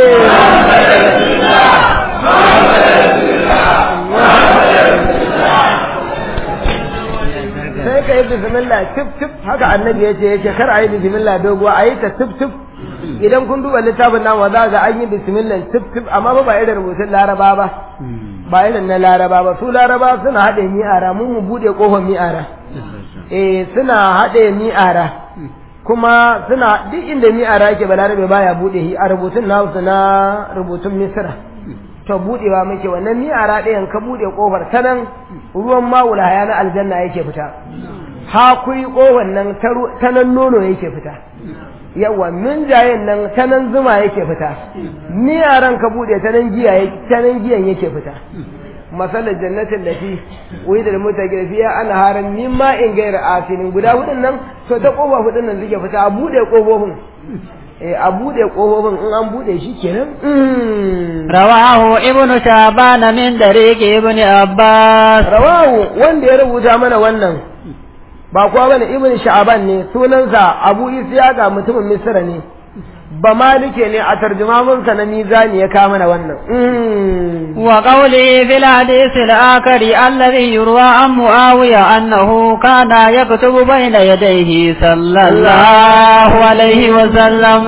sai ka yi bismillah tif tif haka annabi ya ce yake kar a yi bismillah doguwa a yi ta tif tif idan kun duba littafin nan wa za ga an yi bismillah tif tif amma ba irin rubutun laraba ba irin na laraba ba su laraba suna haɗe mi'ara mu buɗe ƙofar mi'ara suna haɗe mi'ara kuma suna duk inda mi'ara yake balarabe baya buɗe shi a rubutun nasu na rubutun misra to budewa muke wannan miyara ɗayan ka bude kofar ta nan ruwan mawula haya na aljanna yake fita hakuri kofar nan ta nan nono yake fita yawa min jayen nan ta nan zuma yake fita miyaran ka bude ta nan giyan yake fita masalar jannatin lati wai da mutaqin fiya ana haran mimma in gaira asinin guda hudun nan to ta kofa hudun nan suke fita a bude kofofin a bude kofofin in an bude shi kenan rawahu ibnu shaban min dariqi ibn abbas rawahu wanda ya rubuta mana wannan ba kuwa bane ibn sha'ban ne sunansa abu isyaqa mutumin misra ne ba malike ne a tarjumaminsa na mizani ya kama mana wannan wa qawli fil hadith al-akhari alladhi yurwa an muawiya annahu kana yaktubu bayna yadayhi sallallahu alayhi wa sallam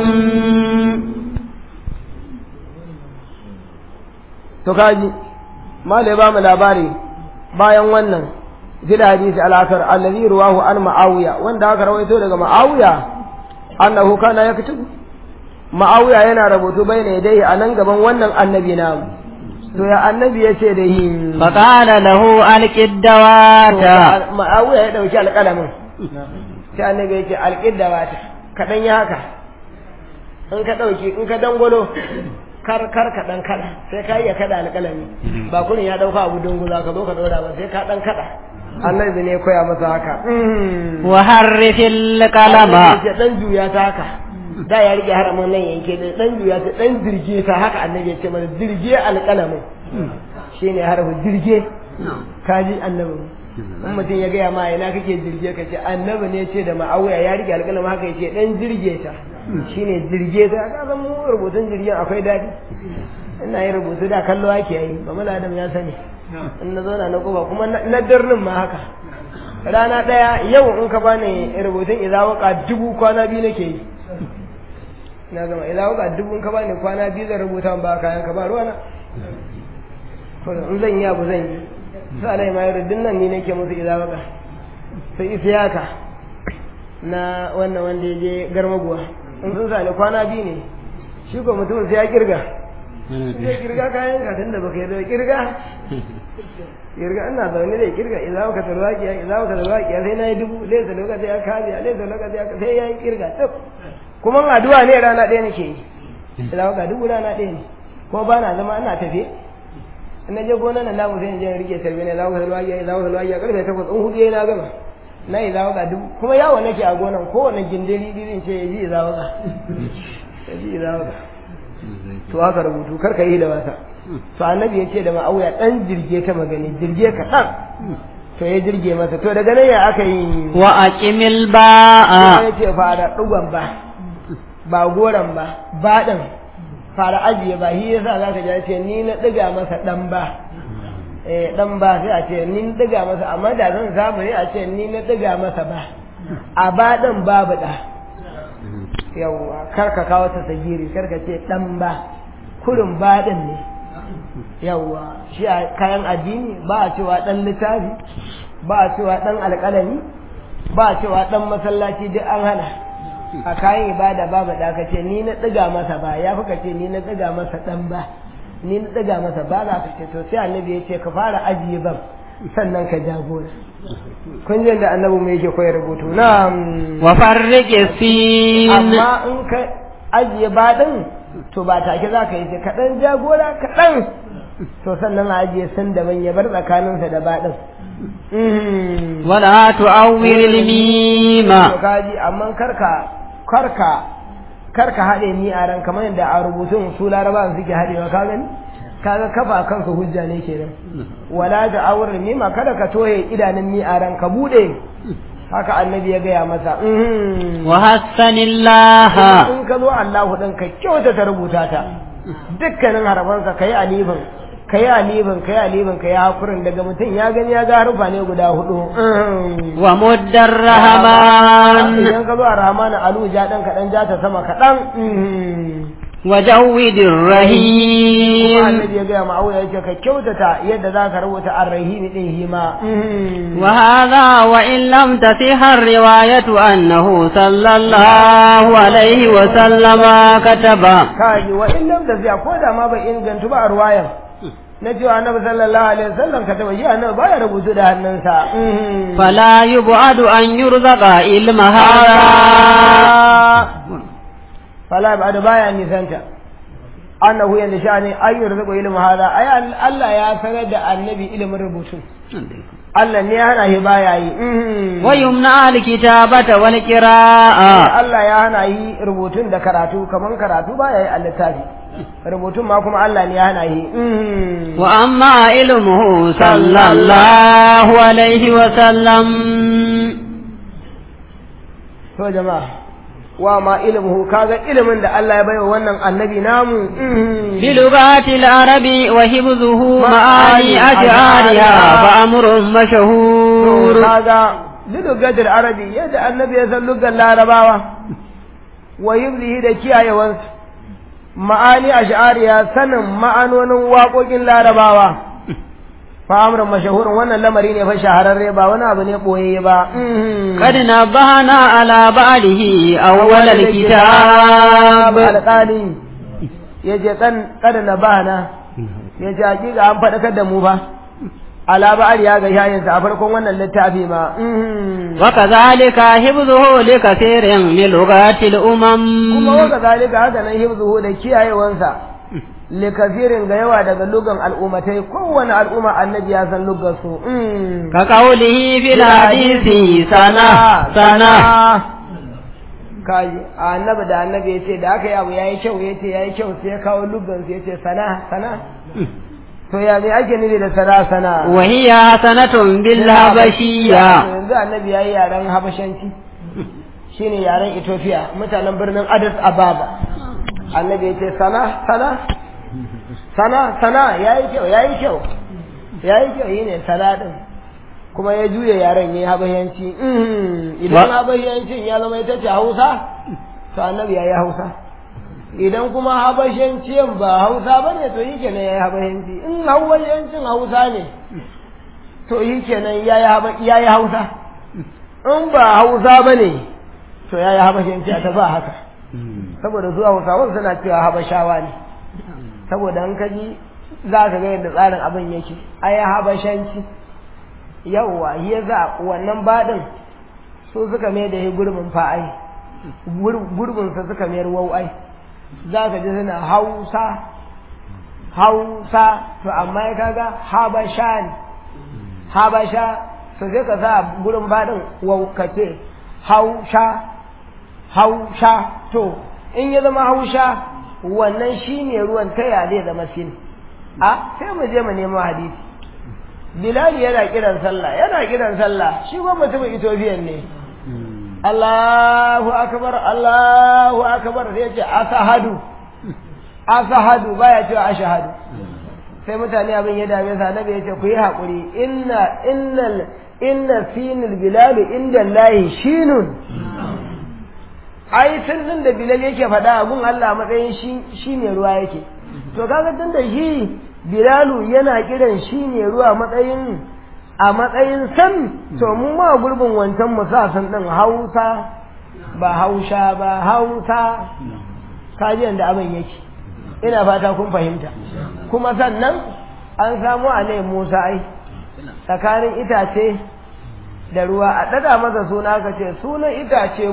to kaji malai ba mu labari bayan wannan fil hadith al-akhar alladhi yurwa an muawiya wanda aka rawaito daga muawiya annahu kana yaktubu ma'awiya yana rubutu bai ne dai a nan gaban wannan annabi namu to ya annabi ya ce da yi faƙala lahu alƙiddawata ma'awiya ya ɗauki alƙalamin sai annabi ya ce alƙiddawata kaɗan ya haka in ka ɗauki in ka dangwalo kar kaɗan kaɗa sai ka iya kaɗa alƙalami ba kurin ya ɗauka abu dunguza ka zo ka ɗora ba sai ka ɗan kaɗa annabi ne koya masa haka wa harrifil kalama ɗan juya ta haka da ya rike haramun nan yanke da dan juya ta dan dirge ta haka annabi ya ce mana dirge alƙalamin shine harfu dirge kaji annabi in mutum ya gaya ma ina kake dirge ka ce annabi ne ce da ma'awiya ya rike alƙalamin haka ya ce dan dirge ta shine dirge ta ka san mu rubutun dirgen akwai dadi ina yin rubutu da kallo ake yi ba mala adam ya sani in na zauna na kofa kuma na darnin ma haka rana daya yau in ka bani rubutun izawaka 1000 kwana biyu nake yi na gama idan ka dubun ka bani kwana biyu zan rubuta ba kayan ka ba ruwana to in zan yi abu zan yi sai alai mai ruddin nan ni nake musu idan ka sai isiyaka na wannan wanda yaje garmaguwa in sun sani kwana biyu ne shi ko mutum sai ya kirga sai kirga kayan ka tunda baka yarda kirga ina zaune da kirga idan ka tarwaqiya sai nayi dubu laysa lokaci ya kaji laysa lokaci ya sai yayi kirga tsaf kuma addu'a ne rana ɗaya nake yi idan ka dubu rana ɗaya ne ko ba na zama ina tafe in je gona na namu sai in je rike tarbe ne zawo salwaqiya karfe 8 in hudu na gama na yi zawo ga dubu kuma yawo nake a gonan kowane gindiri dirin ce yaji zawo ga to haka rubutu karka yi da wasa to annabi ya ce da ma'auya dan jirge ta magani jirge ka dan to ya jirge masa to daga nan ya aka yi wa aqimil ba'a ya ce fara dugan ba goran ba din fara ajiye ba shi yasa zaka ji ce ni na diga masa dan ba dan ba sai a ce ni na diga masa amma da zan samu ne a ce ni na diga masa ba a ba din babu da yawwa karka kawo ta sagiri karka ce dan ba kurin ba din ne yawwa shi a kayan addini ba a cewa dan littafi ba a cewa dan alƙalami ba a cewa dan masallaci duk an hana a kayan ibada babu da ka ce ni na ɗiga masa ba ya fi ka ce ni na ɗiga masa ɗan ba ni na ɗiga masa ba za ka ce to sai annabi ya ce ka fara ajiye ban sannan ka jagora kun ji da annabi mai yake koyar rubutu na wa farrike sin amma in ka ajiye ba din to ba take za ka yi sai kaɗan jagora kaɗan to sannan a ajiye sun daban ya bar tsakaninsa da ba din wala tu'awwil mima to kaji amma karka haɗe ni a ran kamar yadda a rubutun su laraba suke haɗewa ka gani kaga kafa kanka hujja ne kenan wala tu'awwil mima kada ka toye idanun ni a ran ka bude haka annabi ya gaya masa wa hassanillah in ka zo Allahu dan ka kyauta ta rubuta ta dukkanin harafansa kai alifin kai hakurin daga mutum ya gani ya ga harufa ne guda 4 wa muddar rahman idan ka zo a rahman aluja dan kadan ja ta sama kadan wa jawwidir rahim annabi ya ga ma'auya yake ka kyautata yadda za ka rubuta ar-rahim din hima wa hadha wa in lam tasihha riwayatu annahu sallallahu alaihi wa sallama kataba kaji wa in lam tasihha ko da ma bai ingantu ba a ruwayan na cewa annabi sallallahu alaihi wasallam ka taba shi annabi baya rubutu da hannunsa fala yub'adu an yurzaqa ilmaha fala yub'adu baya nisanta annahu yanda sha'ani ayyur zuba ilmu hada ay Allah ya sanar da annabi ilimin rubutu Allah ne ya hana shi baya yi wa yumna alkitabata wal qira'a Allah ya hana yi rubutun da karatu kaman karatu baya yi al-littafi rubutun ma kuma Allah ne ya hana yi wa amma ilmuhu sallallahu alaihi wa sallam to jama'a wa ma ilmuhu kaga ilimin da Allah ya baiwa wannan annabi namu bi lugatil arabi wa hibzuhu ma'ani ajariha fa amrun mashhur kaga bi lugatil arabi yadda annabi ya san lugar larabawa wa hibzihi da kiyayewansu ma'ani ash'ariya sanin ma'anonin waƙoƙin larabawa fa amrun mashhurun wannan lamari ne fa shahararre ba wani abu ne boyayye ba qad nabahana ala ba'dihi awwal alkitab alqali yaje kan qad nabahana yaje hakika an fadakar da mu ba ala ba'di ya ga yayin sa a farkon wannan littafi ma wa kadhalika hibzuhu li kathirin min lugatil umam kuma wa kadhalika haka nan hibzuhu da kiyayewansa likafirin ga yawa daga lugan al'ummatai kowane al'umma annabi ya san lugar su ka qawlihi fil hadisi sana kaji annabi da annabi yace da aka yi abu yayi kyau sai ya kawo lugan sai yace sana to ya me ake nufi da sana wa hiya sanatun bil habashiyya yanzu annabi yayi yaren habashanci shine yaren Ethiopia mutanen birnin Addis Ababa annabi yace sana yayi kyau yine sana din kuma ya juye yaren yayi habayanci idan habayancin ya zama ita ce Hausa to annabi yayi Hausa idan kuma habashancin ba Hausa bane to yake ne yayi habayanci in habayancin Hausa ne to yake nan yayi Hausa in ba Hausa bane to yayi habashanci ta ba haka saboda zuwa Hausawa suna cewa habashawa ne saboda an kaji za ka ga yadda tsarin abin yake ai habashanci yawwa za wannan badin so suka mai da gurbin fa'ai gurbin sa suka mayar wau'ai za ka ji suna Hausa to amma ya kaga habasha so sai ka sa gurin badin waukace hausha to in ya zama hausha wannan shine ruwan taya zai zama sin sai mu je mu nemo hadisi Bilal yana kiran sallah shi kuma mutumin Ethiopian ne Allahu akbar sai ya ce asahadu baya cewa ashhadu sai mutane abin ya dame sa nabi ya ce ku yi hakuri inna sinil bilal inda lahi shinun ai sirrin da Bilal yake faɗa abun Allah matsayin shi ne ruwa yake to kaga tun da shi Bilalu yana kiran shi ne ruwa a matsayin san to mu ma gurbin wancan mu sa san din Hausa ba Hausha ba Hausa kaji yanda abin yake ina fata kun fahimta kuma sannan an samu alai Musa ai tsakanin itace da ruwa a daga masa suna ka ce sunan itace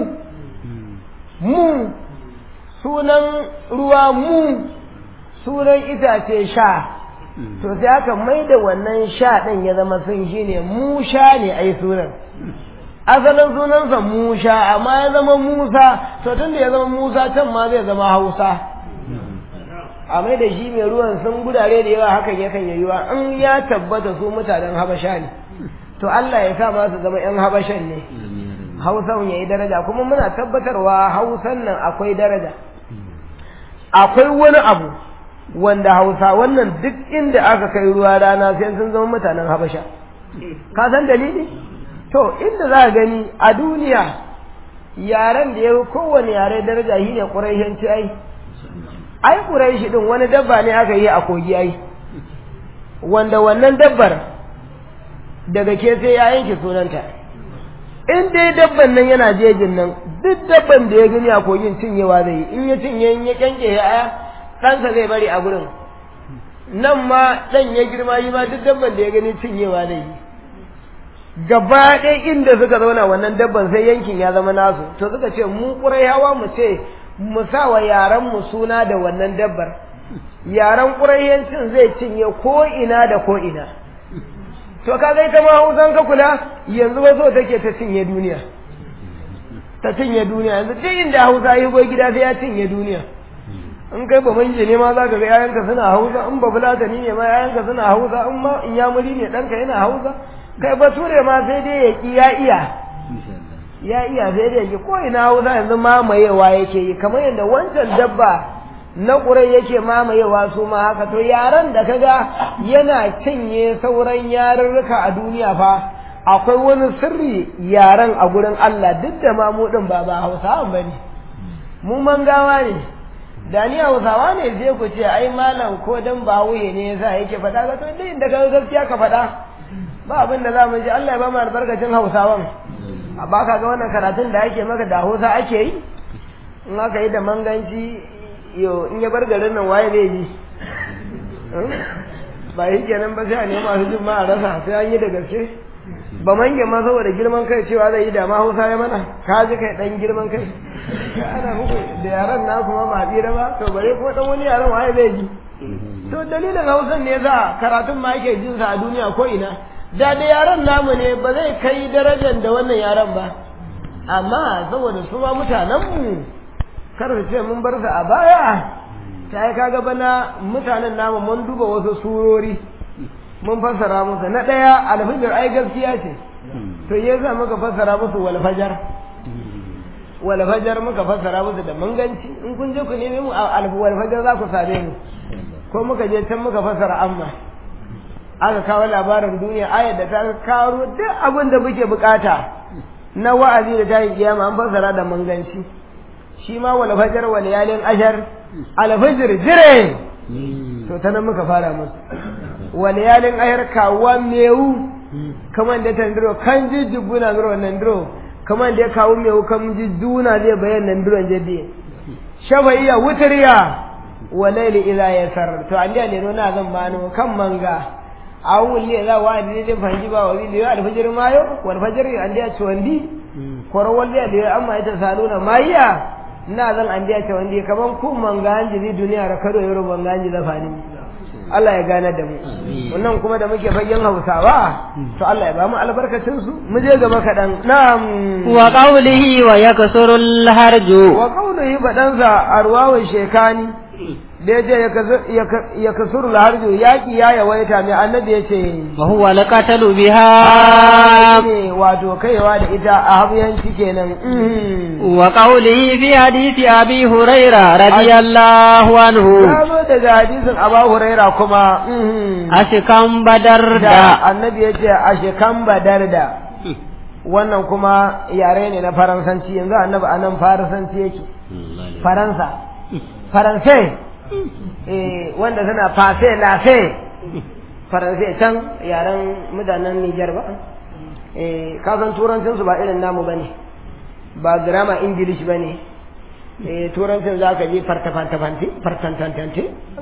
mu sunan ruwa sunan itace sha to sai aka maida wannan sha din ya zama sun shine musha ne ai sunan asalin sunansa musha amma ya zama Musa to tunda ya zama Musa can ma zai zama Hausa a mai da shi mai ruwan sun gudare da yawa hakan yakan yayyuwa in ya tabbata su mutanen Habasha ne to Allah ya sa ma su zama ƴan Habashan ne Hausan yayi daraja kuma muna tabbatarwa Hausan nan akwai daraja akwai wani abu wanda Hausa wannan duk inda aka kai ruwa rana sai sun zama mutanen Habasha ka san dalili to inda za ka gani a duniya yaren da ya kowane yare daraja shine Quraishanci ai Quraishi din wani dabba ne aka yi a kogi wanda wannan dabbar daga ke sai ya yanke sunanta in dai dabban nan yana jejin nan duk dabban da ya gani a kogin cinyewa zai yi in ya cinye in ya kyanke ya ɗansa zai bari a gurin nan ma ɗan ya girma yi ma duk dabban da ya gani cinyewa zai yi gaba ɗaya inda suka zauna wannan dabban sai yankin ya zama nasu to suka ce mu Quraihawa mu ce mu sa wa yaran mu suna da wannan dabbar yaran ƙurayyancin zai cinye ko ina da ko ina to kaga ita ma Hausan ka kula yanzu ba so take ta cinye duniya yanzu duk inda Hausa yi go gida sai ya cinye duniya in kai ba manje ne ma zaka ga yayanka suna Hausa in ba Fulatani ne ma yayanka suna Hausa in ma in Yamuri ne danka yana Hausa kai Bature ma sai dai ya ki ya iya sai dai ya ko ina Hausa yanzu mamayewa yake yi kamar yadda wancan dabba na ƙurai yake mamayewa su ma haka to yaran da kaga yana cinye sauran yarurruka a duniya fa akwai wani sirri yaran a gurin Allah duk da ma mu din ba Hausawa bane mu mangawa ne da ni Hausawa ne sai ku ce ai malam ko dan bawuye ne yasa yake faɗa ga to dai inda ka gaskiya ka faɗa ba abin da zamu ji Allah ya ba mu albarkacin Hausawan a baka ga wannan karatun da ake maka da Hausa ake yi in aka yi da manganci yo in ya bar garin nan waye zai yi ba yi kenan ba sai a nema su jin ma a rasa sai an yi da gaske ba mange ma saboda girman kai cewa zai yi da ma Hausa ya mana ka ji kai dan girman kai ana muku da yaran na kuma ma tsira ba to bare ko dan wani yaran waye zai ji to dalilin Hausan ne za karatun ma yake jin sa a duniya ko ina da yaran namu ne ba zai kai darajar da wannan yaran ba amma saboda su ma mutanen mu kar su ce mun bar su a baya sai kaga bana mutanen namu mun duba wasu surori mun fassara musu na daya alfajir ai gaskiya ce to yasa muka fassara musu wal fajar muka fassara musu da manganci in kun je ku neme mu wal fajar za ku same mu ko muka je can muka fassara amma aka kawo labarin duniya ayar da ta kawo duk abin da muke bukata na wa'azi da tayin kiyama an fassara da manganci shi ma wal fajar wal yalin ashar al fajr jire to ta nan muka fara musu wal yalin ashar kawo mewu kaman da tandiro kan jijjuguna zuro nan diro kaman da ya kawo mewu kan jijjuna zai bayan nan diron jadi shafaiya wutriya wa layli idha yasar to an da ne nuna zan bano kan manga awul ne za wa ne da fanji ba wani da al fajr mayo wal fajr an da ci wandi korowal da amma ita saluna maiya ina zan an biya ta wanda kaman ku manga hanji duniya ra kado yaro manga hanji da fani Allah ya gane da mu wannan kuma da muke bayyan Hausawa to Allah ya ba mu albarkacin su mu je gaba kadan na'am wa qawlihi wa yaksurul harju wa qawlihi badansa arwawu shekani da yaje ya kasuru harju yaki ya yawaita mai annabi yace wa huwa laqatalu biha ne wato kaiwa da ita a habiyanci kenan wa qawlihi fi hadisi abi hurairah radiyallahu anhu yazo daga hadisin abu hurairah kuma ashikan badar da annabi yace ashikan badar da wannan kuma yare ne na faransanci yanzu annabi anan faransanci yake faransai wanda suna fase lafe faransai can yaren mutanen Nijar ba kasan turancin su ba irin namu bane ba grammar English bane turancin za ka je fartafantafanti fartantantanti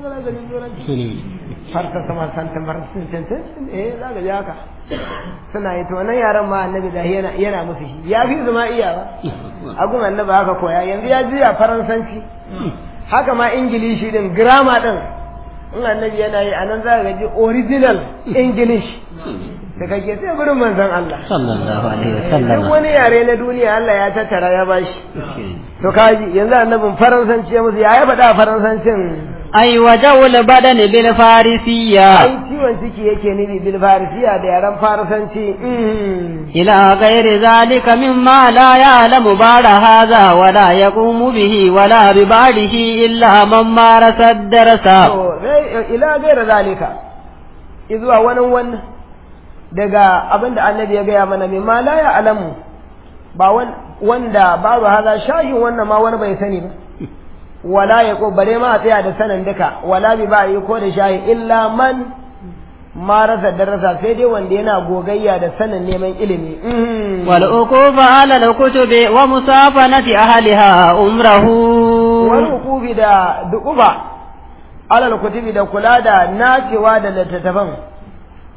fartafantafanti za ka je haka suna yi to nan yaran ma annabi da yana musu shi ya fi zuma iya ba agun annabi haka koya yanzu ya juya faransanci haka ma ingilishi din grammar din in annabi yana yi anan za ka ji original English da kake sai gurin manzon Allah sallallahu alaihi wasallam duk wani yare na duniya Allah ya tattara ya bashi to kaji yanzu annabin faransanci ya musu ya faɗa faransancin ai wajawul badani bil farisiyya ai ciwon ciki yake nufi bil farisiyya da yaran faransanci ila ghairi zalika mimma la ya'lamu bara hadha wa la yaqumu bihi wa la bi ba'dihi illa man marasa darasa ila ghairi zalika izuwa wannan daga abinda annabi ya gaya mana mimma la ya'lamu ba wanda babu haza shayin wannan ma wani bai sani ba wala ya ko bare ma a tsaya da sanin duka wala bi ba yi ko da shayi illa man marasa darasa sai dai wanda yana gogayya da sanin neman ilimi wal uquba ala al kutubi wa musafanati ahliha umrahu wal uqubi da duquba ala al kutubi da kula da nacewa da littattafan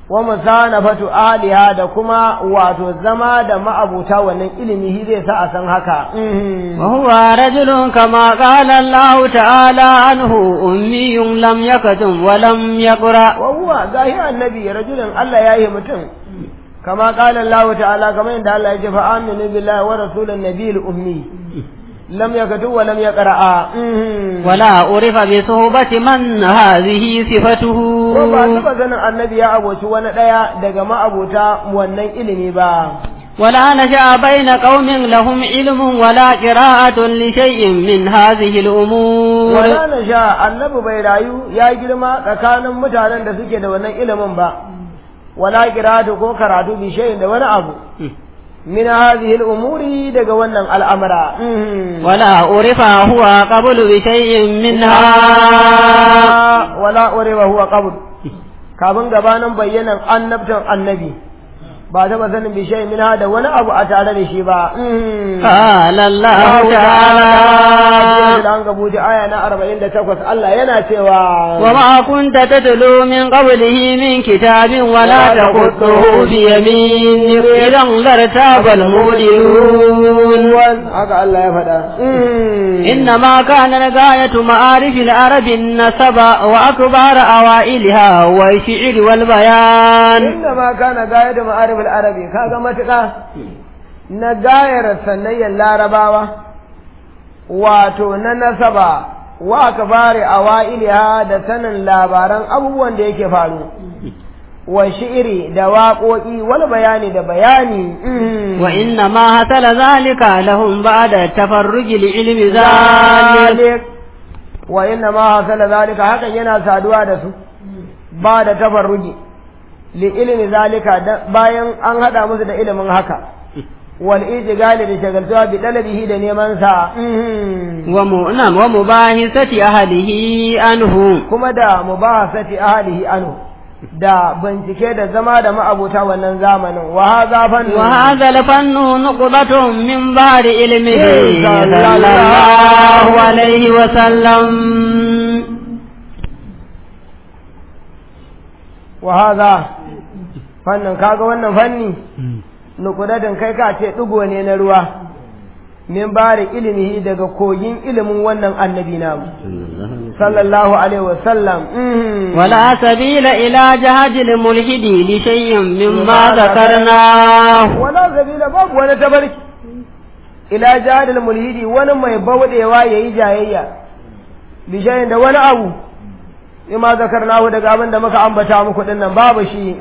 wa musanafatu aliha da kuma wato zama da ma'abuta wannan ilimi shi zai sa a san haka wa huwa rajulun kama qala Allah ta'ala anhu ummiyun lam yaktum wa lam yaqra wa huwa gahi annabi rajulun Allah yayi mutum kama qala Allah ta'ala kamar yadda Allah ya ce fa aminu billahi wa rasulun nabiyil ummi lam yaktum wa lam yaqra wala urifa bi suhbati man hadhihi sifatuhu ko ba taba ganin annabi ya aboci wani daya daga ma'abota wannan ilimi ba ولا نشأ بين قوم لهم علم ولا قراءة لشيء من هذه الأمور ولا نشأ النبي بيرايو يا جرما tsakanin mutanen da suke da wannan ilimin ba wala qira'atu ko karatu bi shay'in da wani abu min hadhihi al-umuri daga wannan al'amara wala urifa huwa qablu bi shay'in minha wala urifa huwa qabl kafin gabanin bayyanan annabtan annabi ba ta sanin bishai min da wani abu a tare da shi ba qala Allah ta'ala an gabuji aya na 48 Allah yana cewa wa ma kunta tatlu min qablihi min kitabin wa la taqutuhu bi yaminik idan lartabal mudilun haka Allah ya faɗa inna ma kana gayatu ma'arif al-arab an-nasaba wa akbar awailha wa shi'r wal bayan inna ma kana gayatu ma'arif arabi kaga matuƙa na gayar sanayyar larabawa wato na nasaba wa ka bare a wa'iliha da sanin labaran abubuwan da yake faru wa shi'iri da waƙoƙi wani bayani da bayani wa inna ma hasala zalika lahum ba'da tafarruji li ilmi zalik wa inna ma hasala zalika hakan yana saduwa da su ba da tafarruji li ilmi zalika bayan an hada musu da ilimin haka wal ijgali da shagaltuwa bi dalabihi da neman sa wa mubahisati ahlihi anhu kuma da mubahasati ahlihi anhu da bincike da zama da ma'abuta wannan zamanin wa hadha lafannu nuqbatun min ba'di ilmihi sallallahu alaihi wa sallam wa hadha fannin kaga wannan fanni nukudatin kai ka ce digo ne na ruwa min bari ilmihi daga kogin ilimin wannan annabi namu sallallahu alaihi wasallam wala sabila ila jahadil mulhidi li shay'in mimma zakarna wala sabila babu wani tabarki ila jahadil mulhidi wani mai baudewa yayi jayayya li shay'in da wani abu ima zakarnahu daga abin da muka ambata muku dinnan babu shi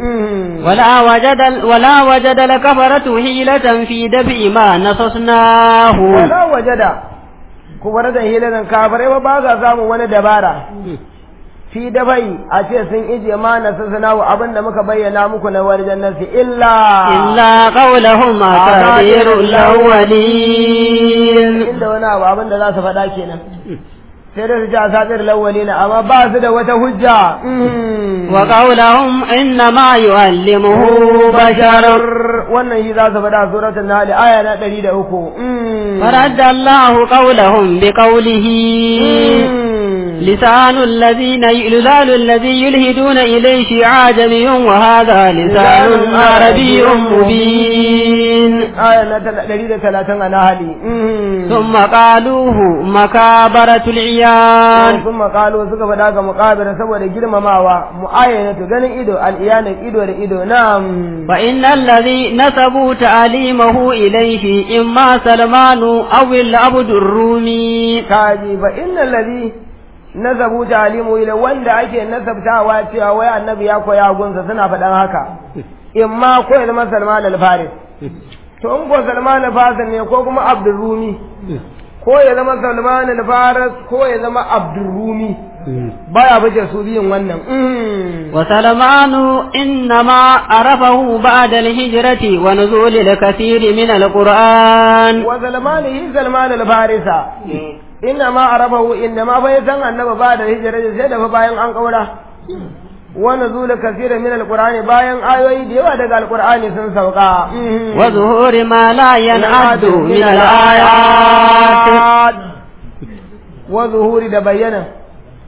wala wajada lakafaratu hilatan fi dabi ma nasasnahu wala wajada kubaratan hilatan kafirai ba za samu wani dabara fi dabai a ce sun ije ma nasasnahu abin da muka bayyana muku na warjan nasi illa qawluhum asadirul awwalin inda wani abin da za su faɗa kenan sai da su ji asadir lawalina amma ba su da wata hujja wa qawluhum inna ma yu'allimuhu bashar wannan shi za su faɗa suratul nahl aya na 103 faradda Allahu qawluhum bi qawlihi لسان الذي يلهدون إليه عجمي وهذا لسان عربي مبين آية 130 ثم قالوه مكابرة العيان ثم قالوا سكف داك مقابرة سوى جرم ماوى معاينة غني إدو الإيان إدو نعم فإن الذي نسبوا تعليمه إليه إما سلمان أو العبد الرومي كاجي فإن الذي nasabu ta'limu ila wanda ake nasabtawa cewa wai annabi ya koya gunsa suna faɗan haka imma ko ya zama Salman al-Faris to in ko Salman al-Faris ne ko kuma Abdul Rumi ko ya zama Salman al-Faris ko ya zama Abdul Rumi baya bace su biyun wannan wa Salmanu innama arafahu ba'da al-hijrati wa nuzul al-kathir min al-Qur'an wa Salman al-Farisa inna ma arabahu inna ma bai san annaba ba da hijira sai da bayan an kaura wa nuzul kaseera min alqur'ani bayan ayoyi da yawa daga alqur'ani sun sauka wa zuhuri ma la yan'addu min alayat wa zuhuri da bayyana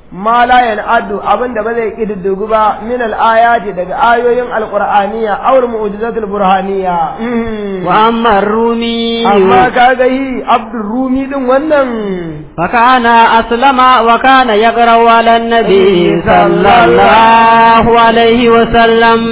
ma la yan'addu abinda ba zai kididdigu ba min al-ayati daga ayoyin al-qur'aniyya aw al-mu'jizatul burhaniyya wa amma ar-rumi amma kaga yi abdur rumi din wannan fa kana aslama wa kana yaqra'u ala an-nabi sallallahu alaihi wa sallam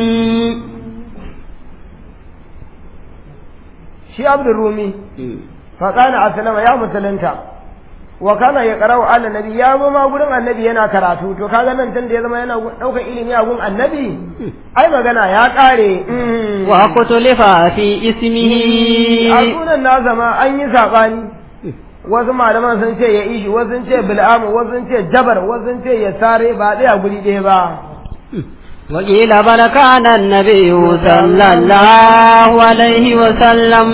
shi abdur rumi fa kana aslama ya musulunta wa kana ya qara'u ala nabi ya zo ma gurin annabi yana karatu to kaga nan tun da ya zama yana daukar ilimi a gurin annabi ai magana ya kare wa qutulifa fi ismihi a sunan na zama an yi sabani wasu malaman sun ce ya ishi wasu sun ce bil'am wasu sun ce jabar wasu sun ce ya sare ba daya guri ɗaya ba وقيل بل كان النبي صلى الله عليه وسلم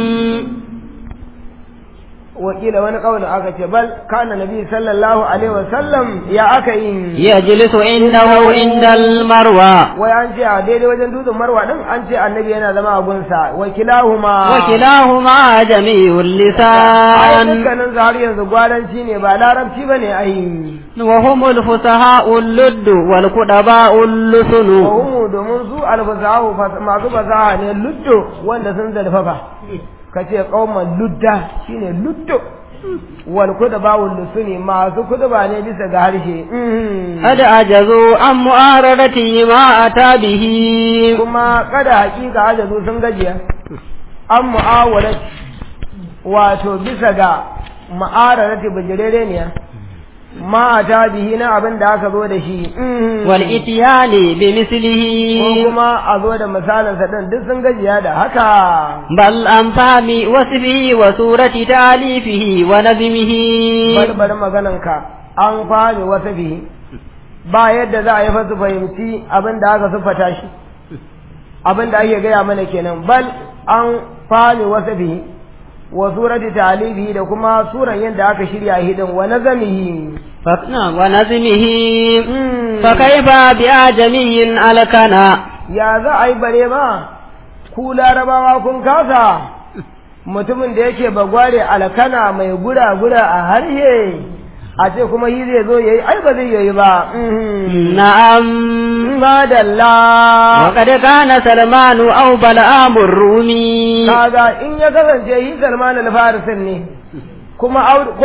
wakila wani kaulin aka ce bal kana nabi sallallahu alaihi wasallam ya aka yin yajlisu indahu indal marwa wai an ce a daidai wajen dutsen marwa din an ce annabi yana zama a gunsa wakilahuma jami'ul lisan dukkanin har yanzu gwaranci ne ba larabci bane ai wa humul fusaha'ul ludd wal qudaba'ul lusunu wa hum domin su al fusaha'u masu fasaha ne luddo wanda sun zalfafa kace qauman ludda shine luddo wal kudaba'ul lusuni masu kudaba ne bisa ga harshe ada ajazu an mu'aradati ma atabihi kuma kada hakika ajazu sun gajiya an mu'awadati wato bisa ga mu'aradati bijirereniya ma ta bihi na abin da aka zo da shi wal itiyani bi mislihi ko kuma a zo da misalin sa din duk sun gajiya da haka bal an fahmi wasfihi wa surati ta'alifihi wa nazmihi bal maganan ka an fahmi wasfihi ba yadda za a yi fasu fahimci abin da aka sufata shi abin da ake gaya mana kenan bal an fahmi wasfihi wa surati ta'alifihi da kuma suran yadda aka shirya hidin wa nazmihi wa nazmihi fa kaifa bi ajamiyin alkana ya za a yi bare ma ku larabawa kun kasa mutumin da yake bagware alkana mai gura-gura a harshe a ce kuma yi zai zo yayi ai ba zai yayi ba na'am madalla wa kad kana salmanu aw bal'amur rumi kaga in ya kasance yi salman al-farisin ne kuma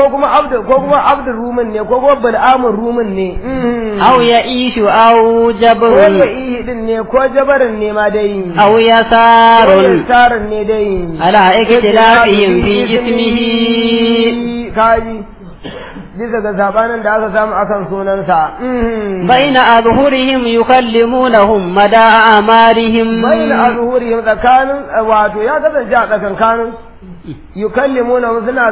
abdur rumin ne ko kuma bal'amur rumin ne aw ya ishu aw jabr ko ya ihi din ne ko jabarin ne ma dai aw yasarun ne dai ala iktilafihim fi ismihi kaji bisa ga zabanin da aka samu akan sunansa baina azhurihim yukallimunahum mada amarihim baina azhurihim tsakanin wato ya kasance a tsakankanin yukallimunahum suna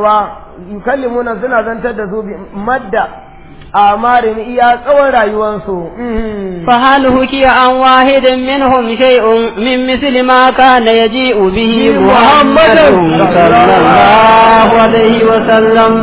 zantar da su madda amarin iya tsawon rayuwansu fa hal hukiya an wahidin minhum shay'un min misli ma kana yaji'u bihi muhammadun sallallahu alaihi wa sallam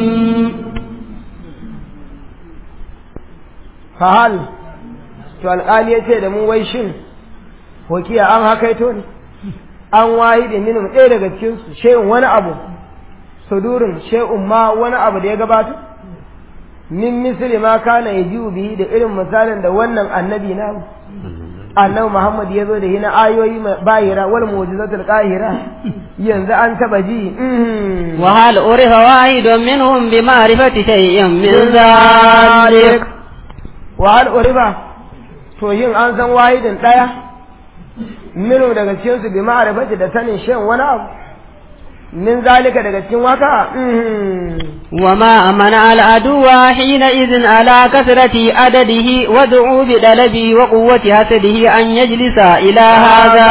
fa hal to alƙali yace da mu wai shin hukiya an hakaito ne an wahidin minhum ɗaya daga cikin su shay'un wani abu sudurin shay'un ma wani abu da ya gabata min misli ma kana yaji'u bihi da irin misalin da wannan annabi na annabi Muhammad ya zo da hina ayoyi bahira wal mu'jizatul qahira yanzu an taba ji wa hal urifa wahidun minhum bi ma'rifati shay'in min zalik wa hal urifa to yin an san wahidin daya minu daga cikin su bi ma'rifati da sanin shan wani abu min zalika daga cikin waka وما منع العدو حينئذ على كثرة عدده ودعوا بدلبه وقوة حسده أن يجلس إلى هذا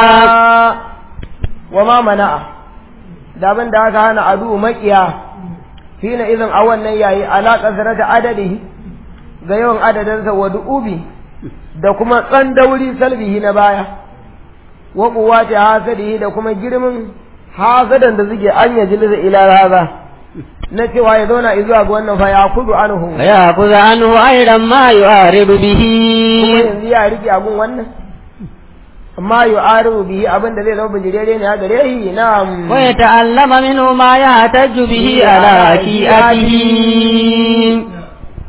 وما منع دابن داك هانا عدو مكيا حينئذ أولا يأي على كثرة عدده غيون عددا ودعوا به da kuma tsandauri salbihi na baya wa quwwati hasadihi da kuma girmin hasadan da suke an yajlisa ila hadha na cewa ya zauna zuwa ga wannan fa ya kudu anhu aidan ma yu'aridu bihi kuma yanzu ya rike abun wannan ma yu'aridu bihi abin da zai zama bijirere ne a gare shi na'am wa yata'allama minhu ma yahtaju bihi ala aqiyatihi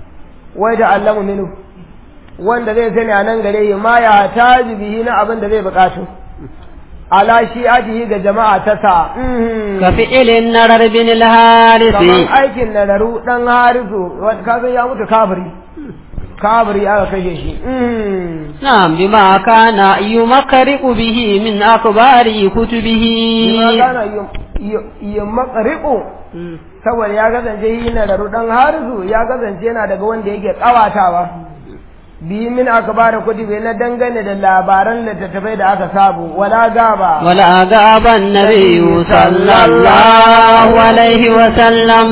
wai da allamu minu wanda zai sani a nan gare ma ya taji bihi na abin da zai bukatu ala shi'atihi ga jama'a ta sa ka fi'ilin narar bin al-harisi kaman aikin nararu dan harisu kaga ya mutu kafiri aka kashe shi na'am bima kana yumakriqu bihi min akbari kutubihi bima kana yumakriqu saboda ya kasance yi nararu dan harisu ya kasance yana daga wanda yake kawatawa bi min akbari kutubi na dangane da labaran littattafai da aka sabu wala gaba nabiyyu sallallahu alaihi wa sallam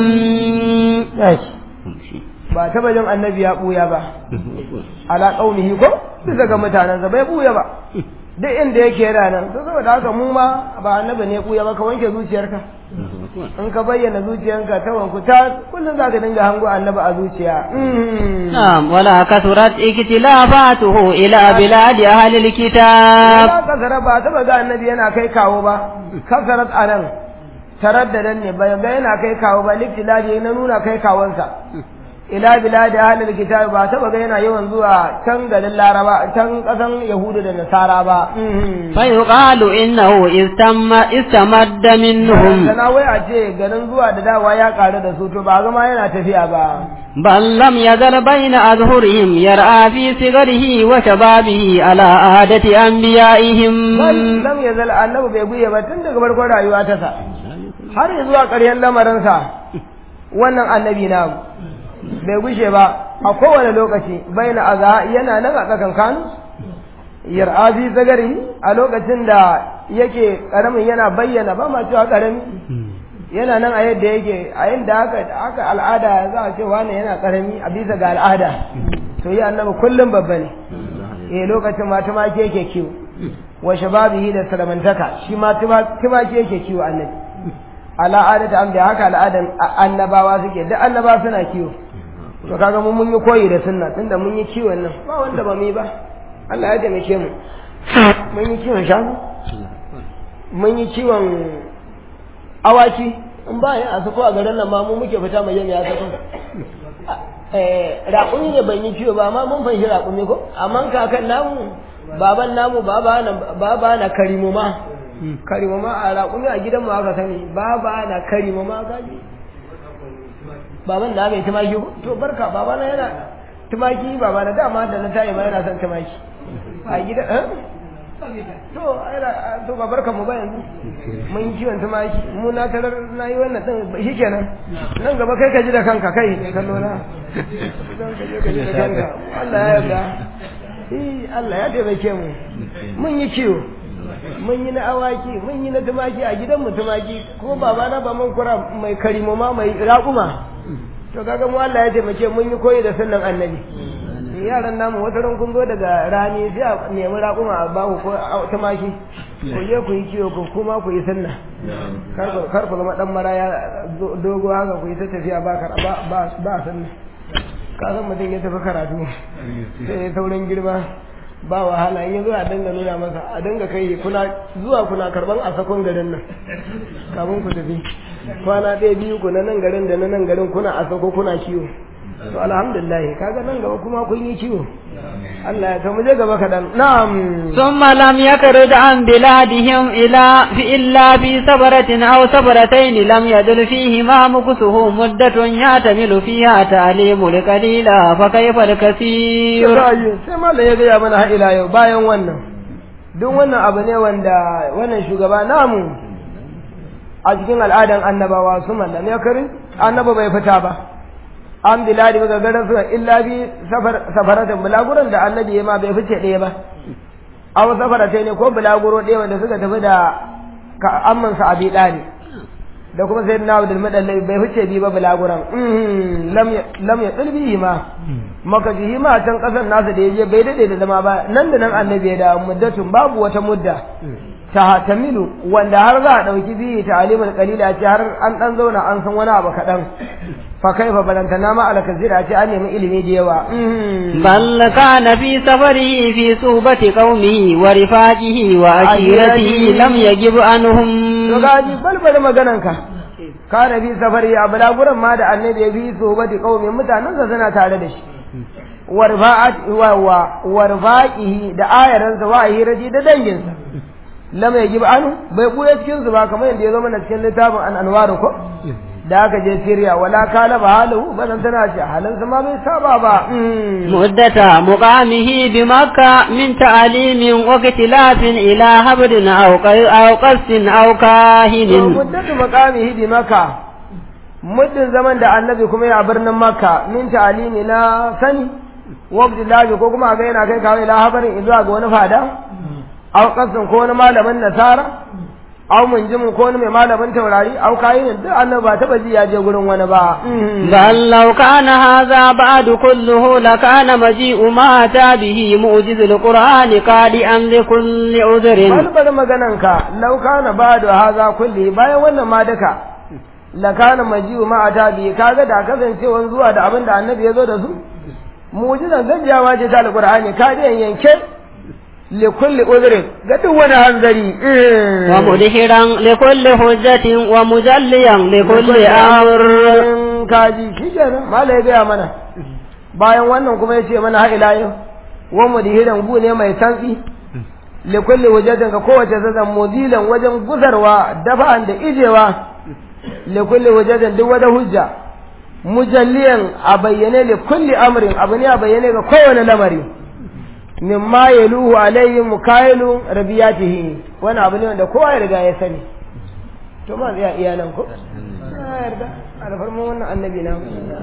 ba taba jin annabi ya buya ba ala qaumihi ko bisa ga mutanensa bai buya ba duk inda yake ranan to saboda haka mu ma ba annabi ne buya ba ka wanke zuciyarka in ka bayyana zuciyarka ta wanku ta kullun zaka dinga hango annabi a zuciya na'am wala kasurat iktilafatuhu ila biladi ahli alkitab wala kasara ba taba ga annabi yana kai kawo ba kasarat anan taraddadan ne ba ga yana kai kawo ba liktiladi na nuna kai kawonsa ila biladi ahlul kitab ba taba ga yana yawan zuwa can garin laraba can kasan yahudu da nasara ba fa yuqalu innahu istamadda minhum sana wai a ce garin zuwa da dawa ya karu da su to ba zama yana tafiya ba bal lam yazal bayna azhurihim yar'a fi sigarihi wa shababihi ala adati anbiya'ihim bal lam yazal annabi bai guye ba tun daga farkon rayuwa ta sa har zuwa ƙarshen lamarin sa wannan annabi na bai gushe ba a kowane lokaci baina azha yana nan a tsakan kanu yar'azi zagari a lokacin da yake karamin yana bayyana ba ma cewa karami yana nan a yadda yake a yadda aka al'ada za a ce wani yana karami a bisa ga al'ada to yi annabi kullum babba ne lokacin ma tumaki yake kiwo wa shababihi da salamantaka shi ma tumaki yake kiwo annabi al'adata an da haka al'adan annabawa suke duk annaba suna kiwo to kaga mun yi koyi da sunna tunda mun yi kiwon nan ba wanda ba mu yi ba Allah ya taimake mu mun yi kiwon shanu mun yi kiwon awaki in ba ya asako a garin nan ma mu muke fita mai yin ya asako raƙumi ne ban yi kiwo ba amma mun fanshi raƙumi ko amma kakan namu baban namu baba na karimo ma a raƙumi a gidanmu aka sani baba na karimo ma gaji baban da mai tumaki to barka baba na yana tumaki baba na dama da na tayi ma yana son tumaki a gida to ba barka mu ba yanzu mun kiwon tumaki mu na tarar na yi wannan din shikenan nan gaba kai ka ji da kanka kai kallo na dan ka ji da kanka Allah ya yarda Allah ya taimake mu mun yi kiwo mun yi na awaki mun yi na tumaki a gidanmu tumaki kuma babana ba mun kura mai karimo ma mai raƙuma to kaga mu Allah ya taimake mun yi koyi da sunnan annabi yaran namu wata ran kun zo daga rani sai a nemi raƙuma a baku ko tumaki ku je ku yi kiwo ku kuma ku yi sunna kar ku zama dan maraya dogo haka ku yi ta tafiya ba sunna ka san mutum ya tafi karatu sai ya saurin girma ba wahala in yanzu a dinga nuna masa a dinga kai kuna karban a sakon garin nan kafin ku tafi kwana ɗaya biyu ku na nan garin da na nan garin kuna a sako kuna kiwo to alhamdulillah kaga nan gaba kuma kun yi kiwo Allah ya tamu je gaba kadan na'am thumma lam yakrud an biladihim ila fi sabaratin aw sabaratayn lam yadul fihi ma mukusuhu muddatun yatamilu fiha ta'limul qalila fa kayfa al-kaseer sai mallan ya ga mana har ila yau bayan wannan duk wannan abu ne wanda wannan shugaba namu a cikin al'adan annabawa su mallam ya kare annaba bai fita ba an biladi ga garin suna illa bi safaratan bulaguran da annabi ma bai fice ɗaya ba aw safaratai ne ko bulaguro ɗaya wanda suka tafi da amman sa abi dali da kuma sayyidina Abdul Mudallib bai fice bi ba bulaguran lam ya dalbi ma maka ji ma can kasan nasa da yaje bai dade da zama ba nan da nan annabi ya da muddatun babu wata mudda ta tamilu wanda har za a dauki bi ta'limul qalila ce har an dan zauna an san wani abu kadan fa kaifa balantana ma alkazira ce an nemi ilimi da yawa bal kana fi safarihi fi suhbati qaumihi wa rifaqihi wa ashiratihi lam yajib anhum to gaji balbal maganan ka kana fi safari a balaguran ma da annabi ya bi suhbati qaumi mutanen sa suna tare da shi warfaqihi da ayaransa wa hiraji da danginsa lam yajib anu bai buya cikin su ba kamar yadda ya zo mana cikin littafin an anwaru ko da aka je Syria wala kala ba halu bazan tana ce halansa ma bai saba ba muddata muqamihi bi makka min ta'limin wa ikhtilafin ila habdin aw qasin aw kahinin muddatu muqamihi bi makka muddin zaman da annabi kuma ya birnin makka min ta'limi na sani wa ikhtilafi ko kuma ga yana kai kawai ila habarin zuwa ga wani fada aw qasin ko wani malamin nasara aw munjimin ko wani mai malamin taurari aw kayin duk annabi ba taba ji ya je gurin wani ba bal law kana hadha ba'du kulluhu lakana maji'u ma ta bihi mu'jizul qur'ani qadi'an li kulli udhrin bal maganan ka law kana ba'du hadha kulli bayan wannan ma daka lakana maji'u ma ta bihi kaga da kasancewan zuwa da abin da annabi ya zo da su mu'jizan gajiyawa ce ta alqur'ani qadi'an yanke لكل عذر قد وانا هنذري ومدهرا لكل حجة ومجليا لكل أمر kaji shikenan malai ga mana bayan wannan kuma yace mana har ila yau wa mudhiran gu ne mai santsi li kulli wajatin ga kowace zazan mudilan wajen guzarwa dafa'an da ijewa li kulli wajatin duk wata hujja mujalliyan a bayyane li kulli amrin abu ne a bayyane ga kowane lamari mimma yaluhu alayhi mukailu rabiyatihi wani abu ne wanda kowa ya riga ya sani to ma zai iya nan ko yarda alfarman wannan annabi na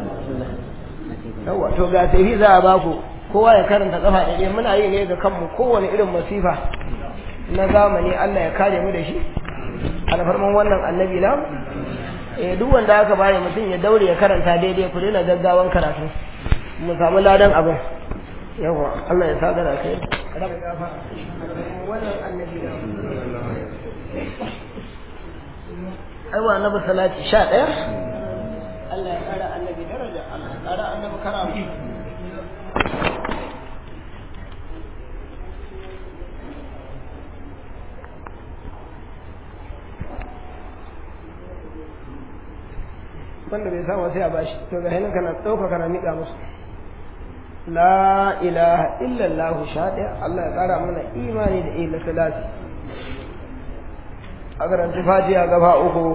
yawa to ga tafi za a baku kowa ya karanta kafa ɗaya muna yi ne ga kanmu kowane irin masifa na zamani Allah ya kare mu da shi alfarman wannan annabi na duk wanda aka bani mutum ya daure ya karanta daidai ku daina gaggawan karatu mu samu ladan abin yawa Allah ya sadara kai rabu ya fa wannan annabi da aiwa annabi salati 11 Allah ya kara annabi daraja Allah ya kara annabi karama wanda bai samu sai a bashi to ga hannun kana dauka kana miƙa musu la ilaha illallah shaɗi Allah ya ƙara mana imani da ila salati a karanta fatiha gaba uku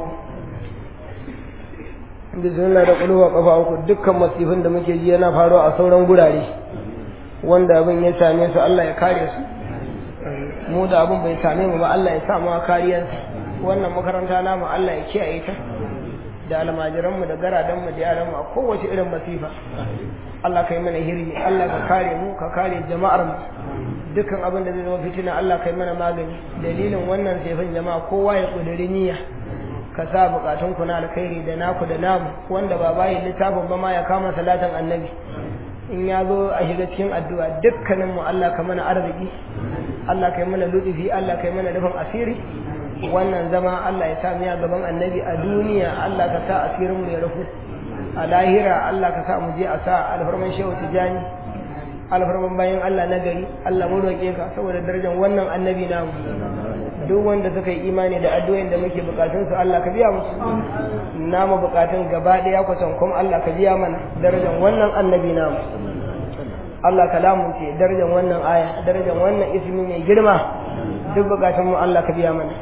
bismillah da kuluwa kafa uku dukkan masifin da muke ji yana faruwa a sauran gurare wanda abin ya same su Allah ya kare su mu da abin bai same mu ba Allah ya sa mu kariyarsa wannan makaranta namu Allah ya kiyaye ta da almajiranmu da garadanmu da yaranmu a kowace irin masifa Allah ka yi mana hirmi Allah ka kare mu ka kare jama'ar mu dukkan abin da zai zama fitina Allah ka yi mana magani dalilin wannan saifin jama'a kowa ya kudiri niyya ka sa bukatun ku na alkhairi da naku da namu wanda ba bayin littafin ba ma ya kama salatin annabi in ya zo a shiga cikin addu'a dukkanin mu Allah ka mana arziki Allah ka yi mana lutufi Allah ka yi mana rufin asiri wannan zama Allah ya sa mu ya gaban annabi a duniya Allah ka sa asirin mu ya rufu a lahira Allah ka sa mu je a sa alfarman shehu tijani alfarman bayan Allah na gari Allah mu roƙe ka saboda darajar wannan annabi namu duk wanda suka yi imani da addu'o'in da muke bukatun su Allah ka biya musu namu bukatun gaba daya kwatan kuma Allah ka biya mana darajar wannan annabi namu Allah ka lamunce darajar wannan aya darajar wannan ismi mai girma duk bukatun mu Allah ka biya mana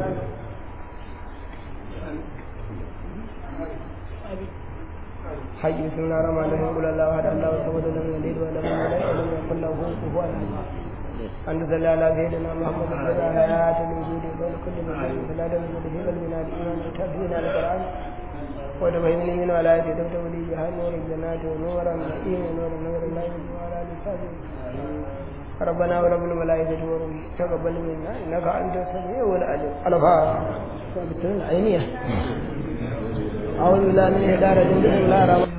حي بسم الله الرحمن الرحيم قل الله احد الله الصمد لم يلد ولم يولد ولم يكن له كفوا احد أنت صل على سيدنا محمد صلى حياة الوجود بين كل مكان صلاة الوجود في قلبنا الإيمان وتفسيرنا القرآن وتفهمني من ولايته تبتغ لي بها نور الجنات ونور النعيم ونور الله وعلى لسانه ربنا ورب الملائكة وروحه تقبل منا إنك أنت السميع العليم الفاتحة عينيه أعوذ بالله من هدار بسم الله الرحمن